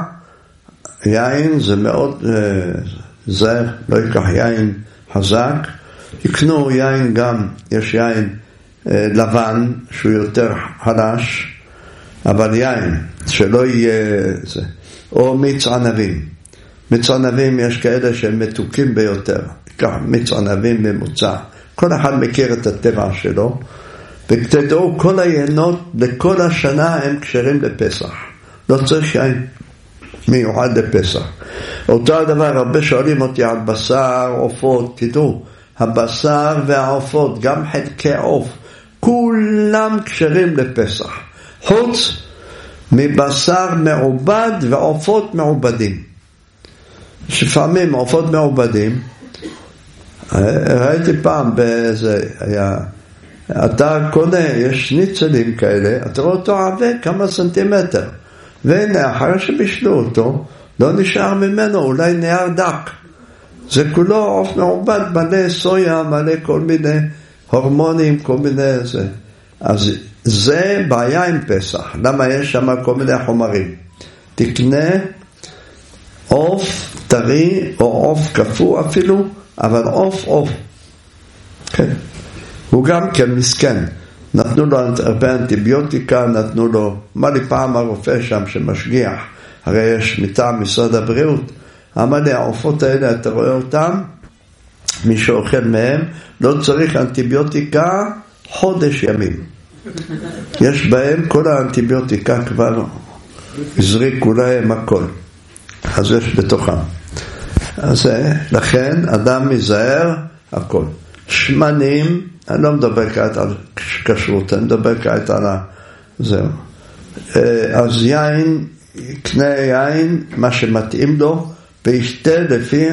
יין זה מאוד זהר, לא ייקח יין חזק, יקנו יין גם, יש יין לבן שהוא יותר חלש, אבל יין שלא יהיה זה, או מיץ ענבים. מיץ ענבים יש כאלה שהם מתוקים ביותר, כך מיץ ענבים ממוצע, כל אחד מכיר את הטבע שלו, ותדעו כל היינות לכל השנה הם כשרים לפסח, לא צריך יין מיוחד לפסח. אותו הדבר, הרבה שואלים אותי על בשר, עופות, תדעו, הבשר והעופות, גם חלקי עוף, כולם כשרים לפסח, חוץ מבשר מעובד ועופות מעובדים. שפעמים עופות מעובדים, ראיתי פעם באיזה, אתה קונה, יש שניצלים כאלה, אתה רואה אותו עבה כמה סנטימטר, והנה אחרי שבישלו אותו, לא נשאר ממנו, אולי נייר דק. זה כולו עוף מעובד, מלא סויה, מלא כל מיני הורמונים, כל מיני זה. אז זה בעיה עם פסח. למה יש שם כל מיני חומרים? תקנה עוף טרי או עוף קפוא אפילו, אבל עוף. כן. הוא גם כן מסכן. נתנו לו הרבה אנטיביוטיקה, נתנו לו, אמר לי פעם הרופא שם שמשגיח, הרי יש מטעם משרד הבריאות, אמר לי, העופות האלה, אתה רואה אותם? מי שאוכל מהם לא צריך אנטיביוטיקה חודש ימים. יש בהם כל האנטיביוטיקה כבר הזריקו להם הכל. אז יש בתוכם. אז לכן אדם מזהר הכל. שמנים, אני לא מדבר כעת על כשרות, אני מדבר כעת על זהו. אז יין, קנה יין, מה שמתאים לו, וישתה לפי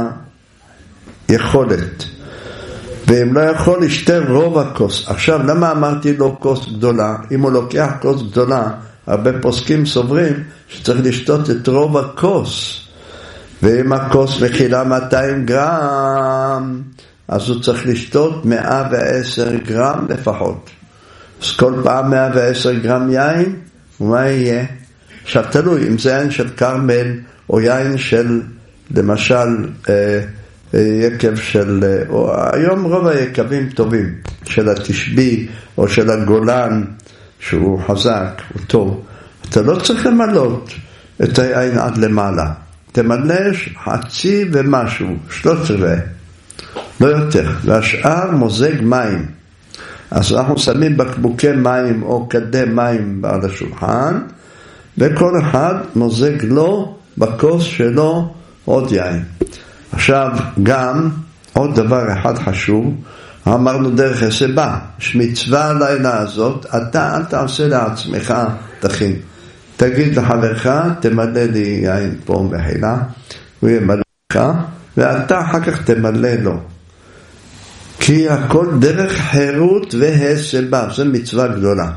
היכולת. ואם לא יכול, ישתה רוב הכוס. עכשיו, למה אמרתי לו כוס גדולה? אם הוא לוקח כוס גדולה, הרבה פוסקים סוברים שצריך לשתות את רוב הכוס. ואם הכוס מכילה 200 גרם, אז הוא צריך לשתות 110 גרם לפחות. אז כל פעם 110 גרם יין, ומה יהיה? עכשיו תלוי, אם זה יין של קרמל, או יין של, למשל, יקב של, או היום רוב היקבים טובים, של התשבי, או של הגולן, שהוא חזק, הוא טוב. אתה לא צריך למלות את היין עד למעלה. תמלא חצי ומשהו, 13, לא יותר. והשאר מוזג מים. אז אנחנו שמים בקבוקי מים או כדי מים על השולחן, וכל אחד מוזג לו בכוס שלו עוד יין. עכשיו גם עוד דבר אחד חשוב, אמרנו דרך הסיבה, שמצווה הלילה הזאת, אתה אל תעשה לעצמך תכין. תגיד לחברך, תמלא לי יין פה בחילה, הוא ימלא לך, ואתה אחר כך תמלא לו. כי הכל דרך חירות והסיבה, זו מצווה גדולה.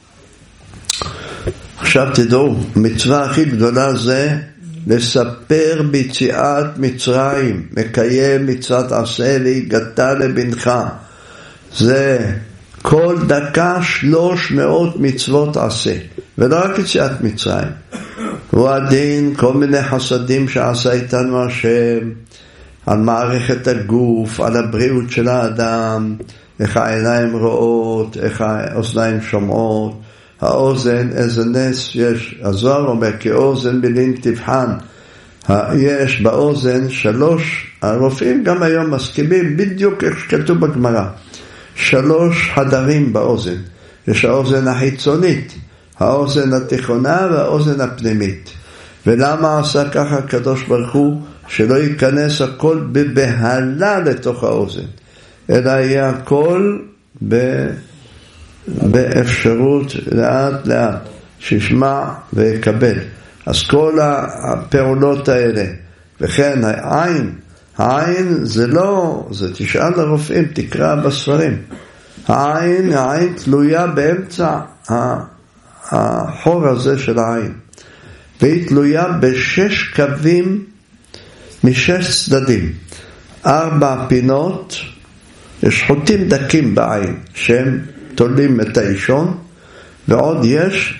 עכשיו תדעו, מצווה הכי גדולה זה לספר ביציאת מצרים, מקיים מצוות עשה והגעת לבנך. זה כל דקה 300 מצוות עשה, ולא רק יציאת מצרים. הוא הדין כל מיני חסדים שעשה איתנו השם, על מערכת הגוף, על הבריאות של האדם, איך העיניים רואות, איך האוזניים שומעות, האוזן, איזה נס יש. הזוהר אומר, כי אוזן בלין תבחן. יש באוזן 3, הרופאים גם היום מסכימים בדיוק איך שכתוב בגמרא. 3 חדרים באוזן. יש האוזן החיצונית, האוזן התיכונה והאוזן הפנימית. ולמה עשה ככה הקדוש ברוך הוא? שלא ייכנס הכל בבהלה לתוך האוזן, אלא יהיה הכל באפשרות לאט לאט, שישמע ויקבל. אז כל הפעולות האלה, וכן העין זה לא, זה תשאל לרופאים, תקרא בספרים. העין תלויה באמצע החור הזה של העין, והיא תלויה ב6 קווים מ6 צדדים, 4 פינות, יש חוטים דקים בעין שהם תולים את האישון, ועוד יש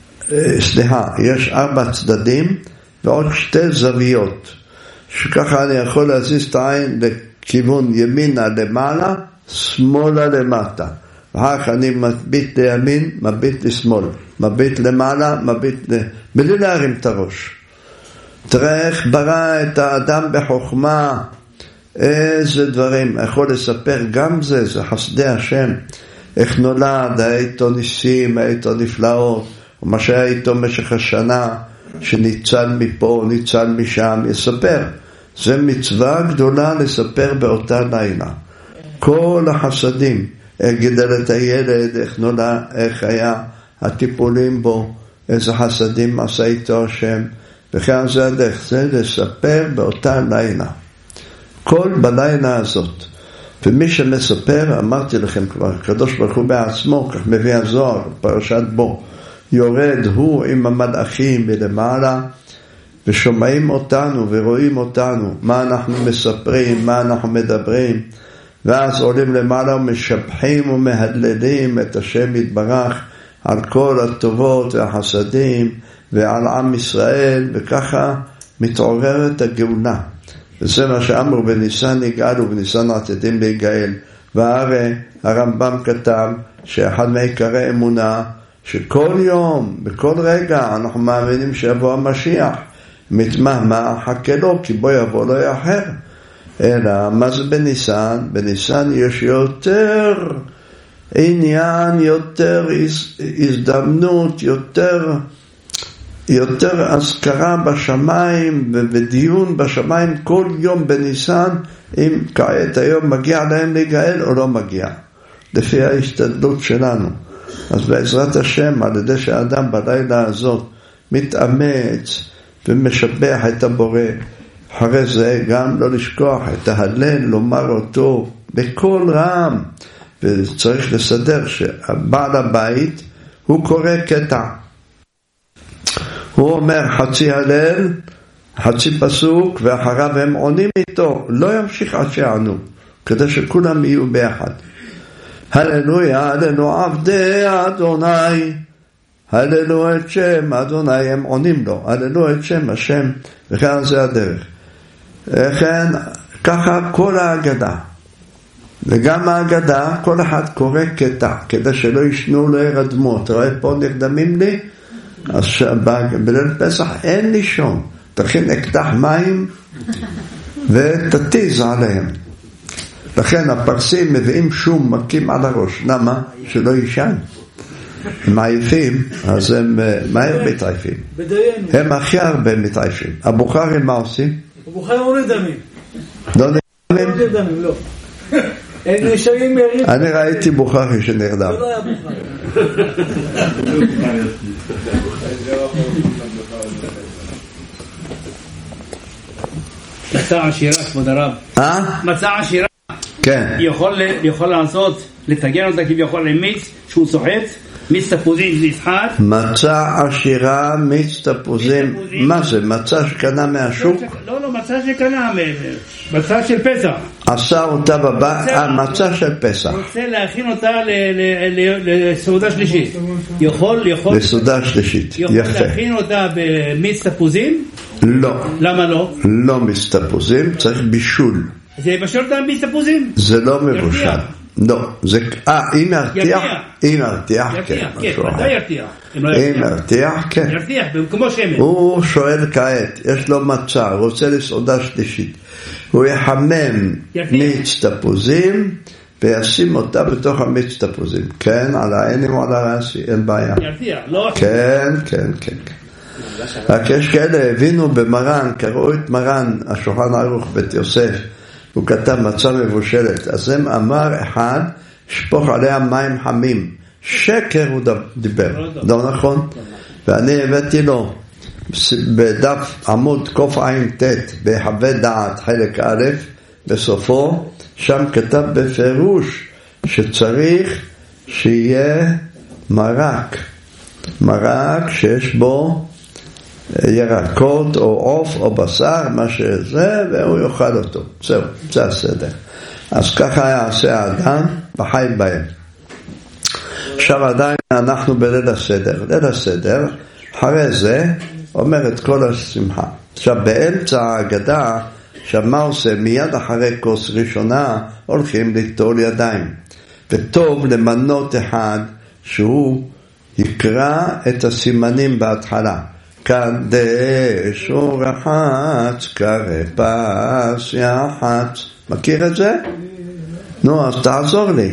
4 צדדים ועוד 2 זוויות, שככה אני יכול להזיז את העין לכיוון ימינה למעלה, שמאלה למטה, ואחר אני מביט לימין, מביט לשמאל, מביט למעלה, בלי להרים את הראש. תראה איך ברא את האדם בחוכמה, איזה דברים, יכול לספר גם זה חסדי השם, איך נולד, היה איתו ניסים, היה איתו נפלאות, ומה שהיה איתו במשך השנה, שניצל מפה, ניצל משם, יספר. זה מצווה גדולה לספר באותה לילה. כל החסדים, איך גידל את הילד, איך נולד, איך היה הטיפולים בו, איזה חסדים עשה איתו השם, וכן זה הדרך, זה לספר באותה לילה. כל בלילה הזאת. ומי שמספר, אמרתי לכם כבר, הקדוש ברוך הוא בעצמו, כך מביא הזוהר, פרשת בו, יורד הוא עם המלאכים מלמעלה, ושומעים אותנו ורואים אותנו, מה אנחנו מספרים, מה אנחנו מדברים, ואז עולים למעלה ומשבחים ומהדללים את השם יתברך, על כל הטובות והחסדים, ועל עם ישראל, וככה מתעוררת הגאולה. וזה מה שאמרו, בניסן יגאלו, בניסן עתידים להיגאל. והרי הרמב"ם כתב שאחד מעיקרי אמונה, שכל יום, בכל רגע, אנחנו מאמינים שיבוא המשיח. מתמהמה, חכה לו, כי בו יבוא לא יאחר. אלא מה זה בניסן? בניסן יש יותר עניין, יותר הזדמנות, יותר הזכרה בשמיים ודיון בשמיים כל יום בניסן, אם כעת היום מגיע להם להיגאל או לא מגיע, לפי ההשתדלות שלנו. אז בעזרת השם, על ידי שהאדם בלילה הזאת מתאמץ ומשבח את הבורא, אחרי זה גם לא לשכוח את ההלל, לומר אותו בכל רם, וצריך לסדר שבעל הבית הוא קורא קטע, הוא אומר חצי הלל, חצי פסוק, ואחריו הם עונים איתו, לא ימשיך עד שענו, כדי שכולם יהיו ביחד. הללויה, הללו עבדי אדוני, הללו את שם אדוני, הם עונים לו, הללו את שם השם, וכאן זה הדרך. וכן, ככה כל ההגדה. וגם ההגדה, כל אחד קורא קטע, כדי שלא ישנו לו הרדמות. רואה פה נרדמים לי? אז בליל פסח אין לישון. תכין אקדח מים ותתיז עליהם. לכן הפרסים מביאים שום מכים על הראש. למה? שלא ישן. הם עייפים, אז הם מהר מתעייפים. הם הכי הרבה מתעייפים. הבוכרים מה עושים? הבוכרים לא נרדמים. לא נרדמים? לא נרדמים, לא. הם נשארים מהרים. אני ראיתי בוכרי שנרדם. לא היה בוכרי. מצא עשירה, כבוד הרב. מצא עשירה. כן. יכול לעשות, לתגן אותה כביכול עם מיץ, שהוא סוחט, מיץ תפוזים נסחט. מצא עשירה, מיץ תפוזים. מה זה? מצא שקנה מהשוק? לא, מצא שקנה, מצא של פסח. עשה אותה בבית, מצא של פסח. רוצה להכין אותה לסעודה שלישית. יכול לסעודה שלישית, יפה. יכול להכין אותה במיץ תפוזים? לא. למה לא? לא מיץ תפוזים, צריך בישול. זה יבשל אותה מיץ תפוזים? זה לא מבושל. לא, זה, אם ירתיח, כן. ודאי ירתיח. אם ירתיח, כן. ירתיח, כמו שמן. הוא שואל כעת, יש לו מצע, רוצה לסעודה שלישית. הוא יחמם מיץ תפוזים, וישים אותה בתוך המיץ תפוזים. כן, על העינים או על הרעשי, אין בעיה. ירתיח, לא? כן. רק יש כאלה, הבינו במרן, קראו את מרן, השולחן ערוך בית יוסף, הוא כתב מצה מבושלת, אז הם אמר אחד, שפוך עליה מים חמים. שקר הוא דיבר, לא נכון? ואני הבאתי לו, בדף עמוד קע"ט, בחווה דעת חלק א', בסופו, שם כתב בפירוש, שצריך שיהיה מרק שיש בו ירקות או עוף או בשר, מה שזה, והוא יאכל אותו. זהו, זה הסדר. אז ככה יעשה האדם וחי בהם. עכשיו עדיין אנחנו בליל הסדר. ליל הסדר, אחרי זה, אומר את כל השמחה. עכשיו באמצע ההגדה, עכשיו מה עושה? מיד אחרי כוס ראשונה, הולכים לטול ידיים. וטוב למנות אחד שהוא יקרא את הסימנים בהתחלה. קדש ורחץ, כרפס יחץ. מכיר את זה? נו, אז תעזור לי.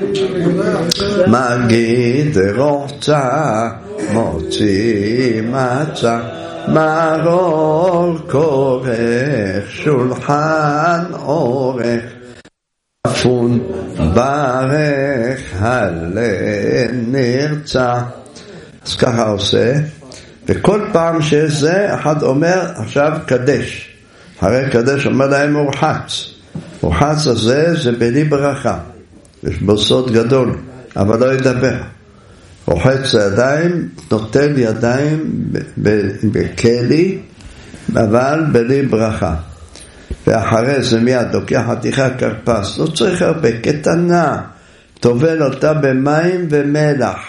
מגיד רוצה, מוציא מצה, מרור כורך, שולחן אורך, אפון ברך, הלן נרצה. אז ככה עושה. וכל פעם שזה, אחד אומר, עכשיו קדש. הרי קדש אומר להם מורחץ. מורחץ הזה זה בלי ברכה. יש בו סוד גדול, אבל לא ידבר. רוחץ ידיים, נוטל ידיים בכלי, אבל בלי ברכה. ואחרי זה מיד לוקח חתיכה כרפס. לא צריך הרבה, קטנה. טובל אותה במים ומלח.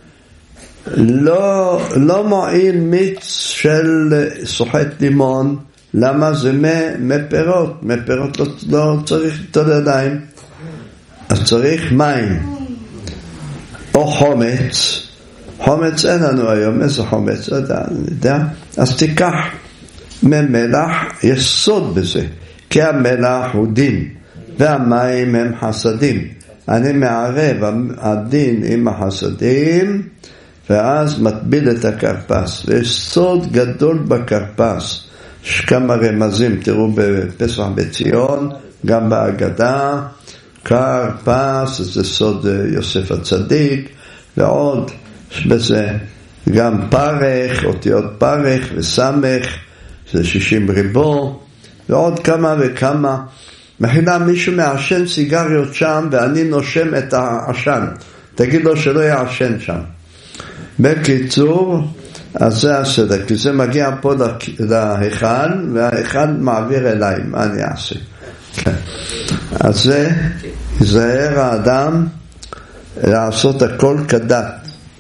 לא מועיל מיץ של סוחט לימון. למה? זה מפירות. מפירות לא צריך לטול ידיים. אז צריך מים. או חומץ. חומץ אין לנו היום. איזה חומץ? לא יודע. אז תיקח ממלח. יש סוד בזה. כי המלח הוא דין והמים הם חסדים. אני מערב הדין עם החסדים ואז מטביל את הכרפס. ויש סוד גדול בכרפס, יש כמה רמזים, תראו בפסח בציון, גם בהגדה. כרפס זה סוד יוסף הצדיק, ועוד יש בזה גם פרח, אותיות פרח וסמך, זה 60 ריבו, ועוד כמה וכמה. מחילה, מישהו מעשן סיגריות שם ואני נושם את העשן, תגיד לו שלא יעשן שם. בקיצור, אז זה הסדר, כי זה מגיע פה להיכל, וההיכל מעביר אליי, מה אני אעשה? אז זה יזהר האדם לעשות הכל כדת.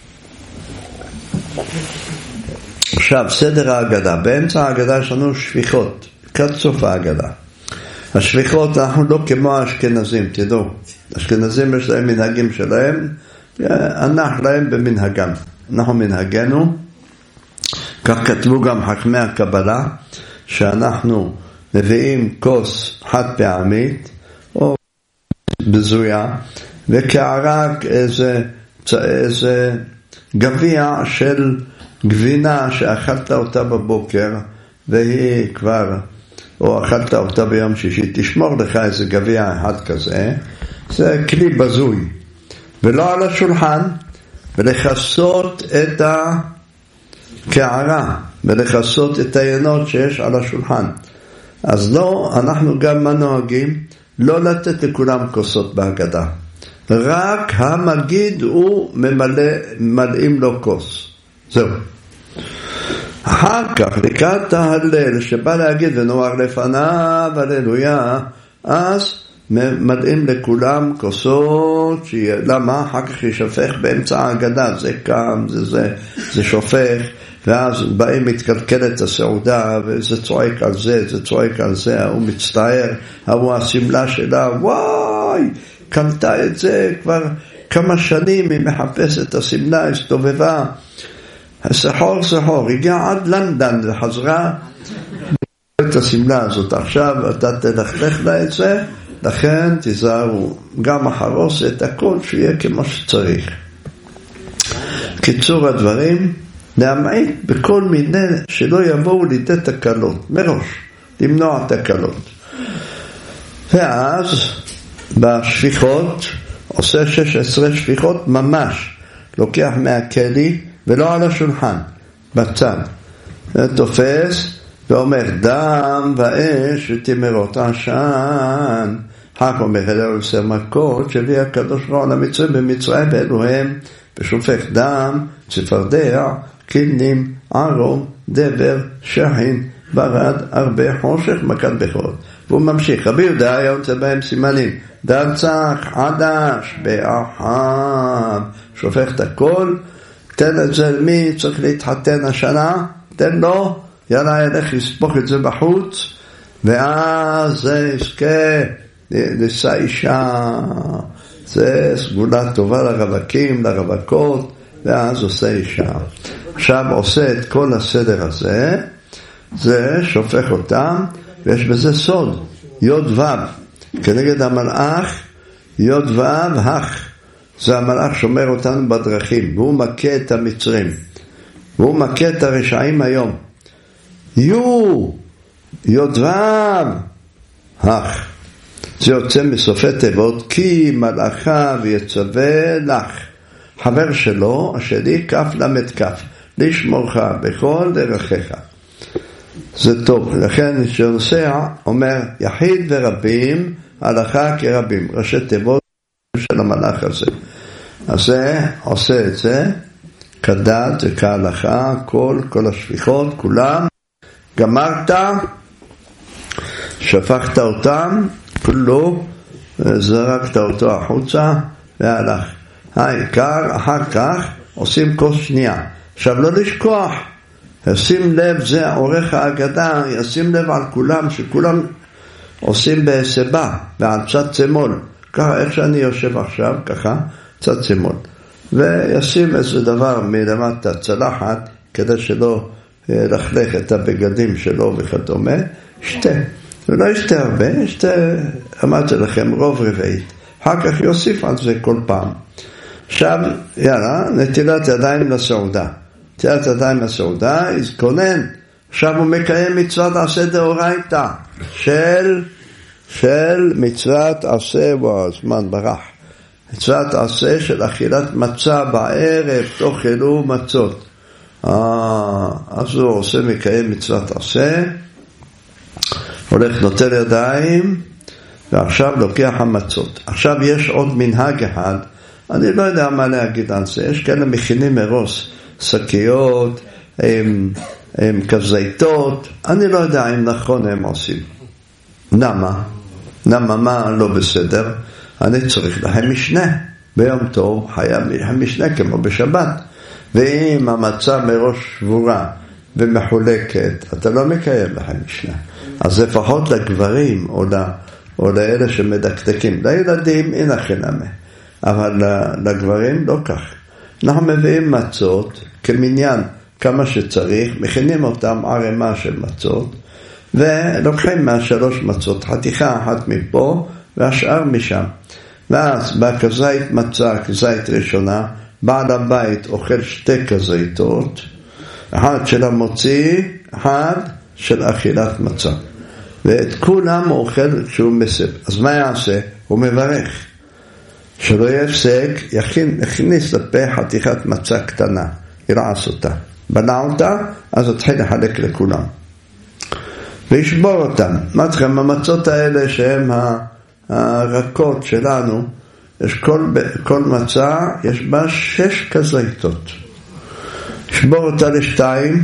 עכשיו, סדר ההגדה. באמצע ההגדה יש לנו שפיכות, קצת סוף ההגדה. השפיכות, אנחנו לא כמו האשכנזים, תדעו. האשכנזים יש להם מנהגים שלהם, אנחנו להם במנהגם. אנחנו מנהגנו, כך כתבו גם חכמי הקבלה, שאנחנו מביאים כוס חד פעמית, או בזויה, וכערה איזה גביע של גבינה שאכלת אותה בבוקר, והיא כבר, או אכלת אותה ביום שישי, תשמור לך איזה גביע אחד כזה, זה כלי בזוי, ולא על השולחן, ולחסות את הקערה, ולחסות את העיינות שיש על השולחן. אז לא, אנחנו גם מה נוהגים? לא לתת לכולם כוסות בהגדה. רק המגיד הוא ממלאים לו כוס. זהו. אחר כך, לקראת ההלל שבא להגיד ונוער לפניו, הללויה, אז מלאים לכולם כוסות, למה? אחר כך ישפך באמצע ההגדה, זה קם, זה שופך, ואז באים מתקלקלת הסעודה, וזה צועק על זה, זה צועק על זה, הוא מצטער, הוא הסמלה שלה, וואי, קלטה את זה כבר כמה שנים, היא מחפשת את הסמלה, הסתובבה, סחור, הגיעה עד לנדן וחזרה את הסמלה הזאת. עכשיו אתה תלכלך לה את זה, לכן תיזהרו, גם החרוס את הכל שיהיה כמו שצריך. קיצור הדברים, להמעיט בכל מיני שלא יבואו לידי תקלות, מראש, למנוע תקלות. ואז בשפיכות, עושה 16 שפיכות ממש, לוקח מהכלי ולא על השולחן, בצד. תופס ואומר דם ואש ותמרות עשן. אחר אומר אלוהים עושה מכות שהביא הקדוש ברוך הוא למצרים במצרים ואלוהים, ושופך דם, צפרדע, כלים, ערום, דבר, שחין, ברד, הרבה חושך, מכת בכורות. והוא ממשיך. רבי יהודה היה יוצא בהם סימנים, דרצח, עדש, באחם, שופך את הכל, תן את זה למי צריך להתחתן השנה, תן לו, יאללה ילך לספוך את זה בחוץ, ואז זה יזכה לשא אישה, זה סגולה טובה לרווקים, לרווקות, ואז עושה אישה. עכשיו עושה את כל הסדר הזה, זה שופך אותם, ויש בזה סוד, יוד וו, כנגד המלאך, יוד וו, הך, זה המלאך שומר אותנו בדרכים, והוא מכה את המצרים, והוא מכה את הרשעים היום. יוד וו, הך, זה יוצא מסופי תיבות, כי מלאכיו יצווה לך, חבר שלו, השני כף למד כף, לשמורך בכל דרכיך. זה טוב, לכן שנוסע אומר יחיד ורבים, הלכה כרבים, ראשי תיבות של המלאך הזה. אז זה עושה את זה, כדת וכהלכה, כל השפיכות, כולם, גמרת, שפכת אותם, כולו, זרקת אותו החוצה, והלך. העיקר, אחר כך, עושים כוס שנייה. עכשיו לא לשכוח, ישים לב, זה עורך ההגדה, ישים לב על כולם, שכולם עושים בהסבה, ועל צד צמול. ככה, איך שאני יושב עכשיו, ככה, צד צמול. וישים איזה דבר מלמטה צלחת, כדי שלא לחלך את הבגדים שלו וכדומה, שתה. ולא ישתה הרבה, ישתה, אמרתי לכם, רוב רבעית. אחר כך יוסיף על זה כל פעם. עכשיו, יאללה, נטילת ידיים לסעודה. נטילת ידיים לסעודה, יזכונן. עכשיו הוא מקיים מצוות עשה דאורייתא של מצוות עשה, זמן ברח. מצוות עשה של אכילת מצה בערב, תאכלו מצות. אז הוא עושה, מקיים מצוות עשה, הולך נוטל ידיים, ועכשיו לוקח המצות. עכשיו יש עוד מנהג אחד, אני לא יודע מה להגיד על זה, יש כאלה מכינים מראש, שקיות, כזיתות, אני לא יודע אם נכון הם עושים. למה? מה לא בסדר? אני צריך להם משנה. ביום טוב חייב להם משנה כמו בשבת. ואם המצה מראש שבורה ומחולקת, אתה לא מקיים להם משנה. אז לפחות לגברים או לאלה שמדקדקים. לילדים אין החינמה. אבל לגברים לא כך. אנחנו מביאים מצות כמניין כמה שצריך, מכינים אותם ערימה של מצות, ולוקחים מהשלוש מצות, חתיכה אחת מפה והשאר משם. ואז בכזית מצה, כזית ראשונה, בעל הבית אוכל שתי כזיתות, אחד של המוציא, אחד של אכילת מצה. ואת כולם הוא אוכל כשהוא מסב. אז מה יעשה? הוא מברך. שלא יפסק, יכניס לפה חתיכת מצה קטנה, ירעס אותה. בלע אותה, אז התחיל לחלק לכולם. וישבור אותם. מה אתכם? המצות האלה שהן הרכות שלנו, יש כל מצה, יש בה 6 כזיתות. ישבור אותה ל2,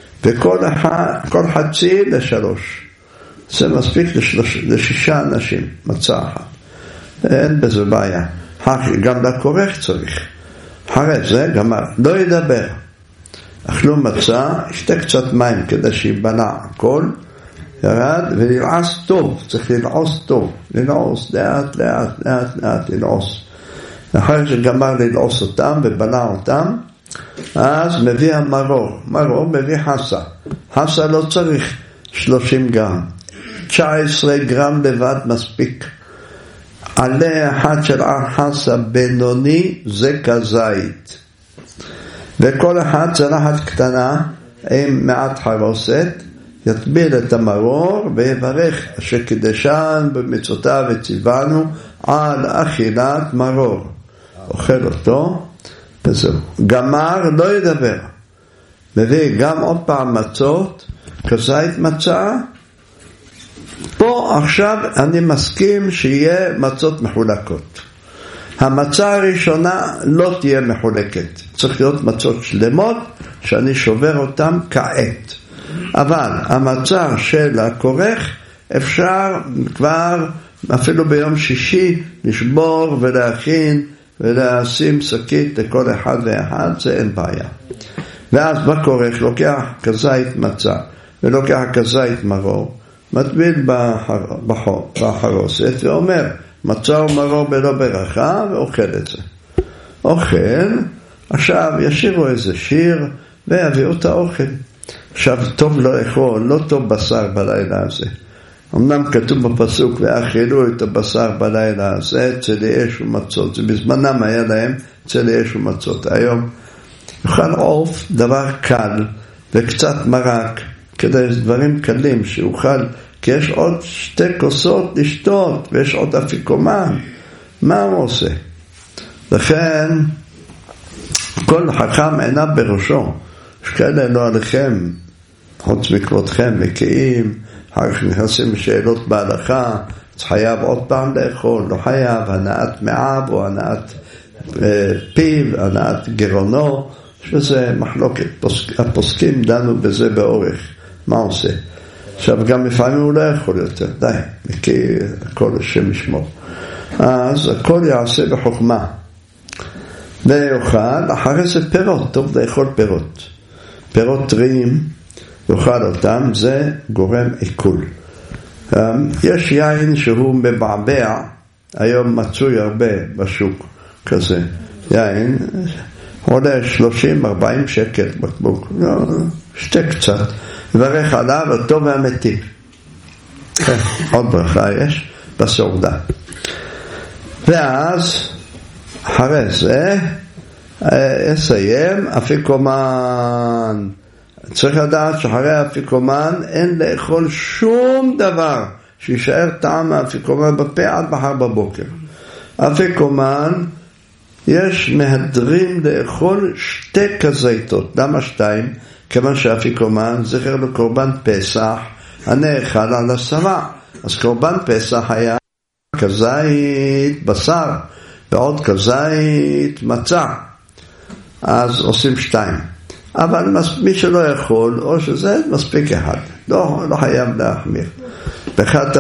וכל חצי ל3. זה מספיק ל6 אנשים, מצה אחת. אין בזה בעיה. גם לכורך צריך. אחרי זה גמר, לא ידבר. אכלו מצה, ישתה קצת מים כדי שיבלע הכל, ירד וללעס טוב, צריך ללעוס טוב, ללעוס לאט ללעוס. אחרי שגמר ללעוס אותם ובלע אותם, אז מביא מרור מביא חסה לא צריך 30 גרם, 19 גרם לבד מספיק. עלה אחד של חסה בינוני זה כזית, וכל אחד צלחת קטנה עם מעט חרוסת, יטביל את המרור ויברך שקידשן במצוותיו וציוונו על אכילת מרור. אוכל אותו וזהו. גמר לא ידבר. מביא גם עוד פעם מצות, כזית מצה. פה עכשיו אני מסכים שיהיה מצות מחולקות. המצה הראשונה לא תהיה מחולקת. צריך להיות מצות שלמות שאני שובר אותם כעת. אבל המצה של הכורך אפשר כבר אפילו ביום שישי לשבור ולהכין ולשים שקית לכל אחד ואחד, זה אין בעיה. ואז בכורך לוקח כזית מצה ולוקח כזית מרור, מטביל בחרוסת ואומר מצה ומרור בלא ברכה, ואוכל את זה. אוכל, עכשיו ישירו איזה שיר ויביאו את האוכל. עכשיו טוב לא לאכול, לא טוב בשר בלילה הזה. אמנם כתוב בפסוק ואכילו את הבשר בלילה הזה צלי אש ומצות. זה בזמנם היה להם צלי אש ומצות. היום יאכל עוף, דבר קל וקצת מרק, כדי דברים קלים שיוכל, כי יש עוד 2 כוסות לשתות ויש עוד אפיקומן. מה הוא עושה? לכן כל חכם עיניו בראשו. יש כאלה לא עליכם, חוץ מכבודכם, מקיים, אחר כך נכנסים שאלות בהלכה, חייב עוד פעם לאכול, לא חייב, הנעת מעב או הנעת פיו, הנעת גרונו, שזה מחלוקת. הפוסקים דנו בזה באורך, מה עושה? עכשיו גם לפעמים הוא לא יכול יותר, די, מכיר הכל השם ישמור. אז הכל יעשה בחוכמה. ויאכל, אחרי זה פירות, טוב לאכול פירות. פירות טריים, יאכל אותם, זה גורם עיכול. יש יין שהוא מבעבע, היום מצוי הרבה בשוק כזה. יין עולה 30-40 שקל בקבוק, שתה קצת, וברך עליו הטוב והמטיב. עוד ברכה יש בסעודה. ואז אחרי זה אסיים אפיקומן. צריך לדעת שאחרי אפיקומן אין לאכול שום דבר שישאר טעם האפיקומן בפה עד מחר בבוקר. אפיקומן יש מהדרים לאכול 2 כזיתות. למה 2? כיוון שאפיקומן זכר לקורבן פסח הנאכל על 10. אז קורבן פסח היה כזית בשר ועוד כזית מצה, אז עושים 2. אבל מי שלא יכול או שזה מספיק 1, לא חייב להחמיר. בחת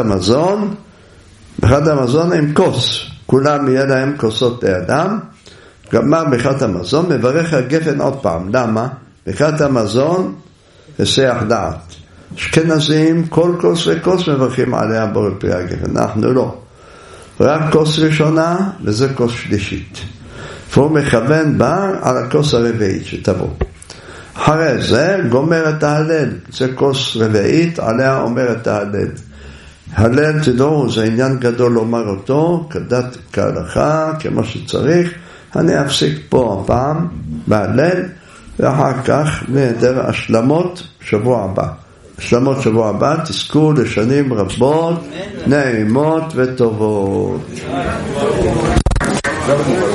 המזון עם כוס, כולם יהיה להם כוסות לאדם. גמר בחת המזון, מברך הגפן עוד פעם. למה? בחת המזון היסח דעת. אשכנזים כל כוס וכוס מברכים עליה בורא פרי הגפן, אנחנו לא, רק כוס ראשונה וזה כוס שלישית, והוא מכוון בה על הכוס הרביעית שתבוא. אחרי זה גומר את ההלל, זה כוס רביעית, עליה אומר את ההלל. הלל תדעו, זה עניין גדול לומר אותו כדת כהלכה כמו שצריך. אני אפסיק פה הפעם בהלל, ואחר כך נהדר השלמות שבוע הבא. השלמות שבוע הבא, תזכו לשנים רבות, נעימות וטובות.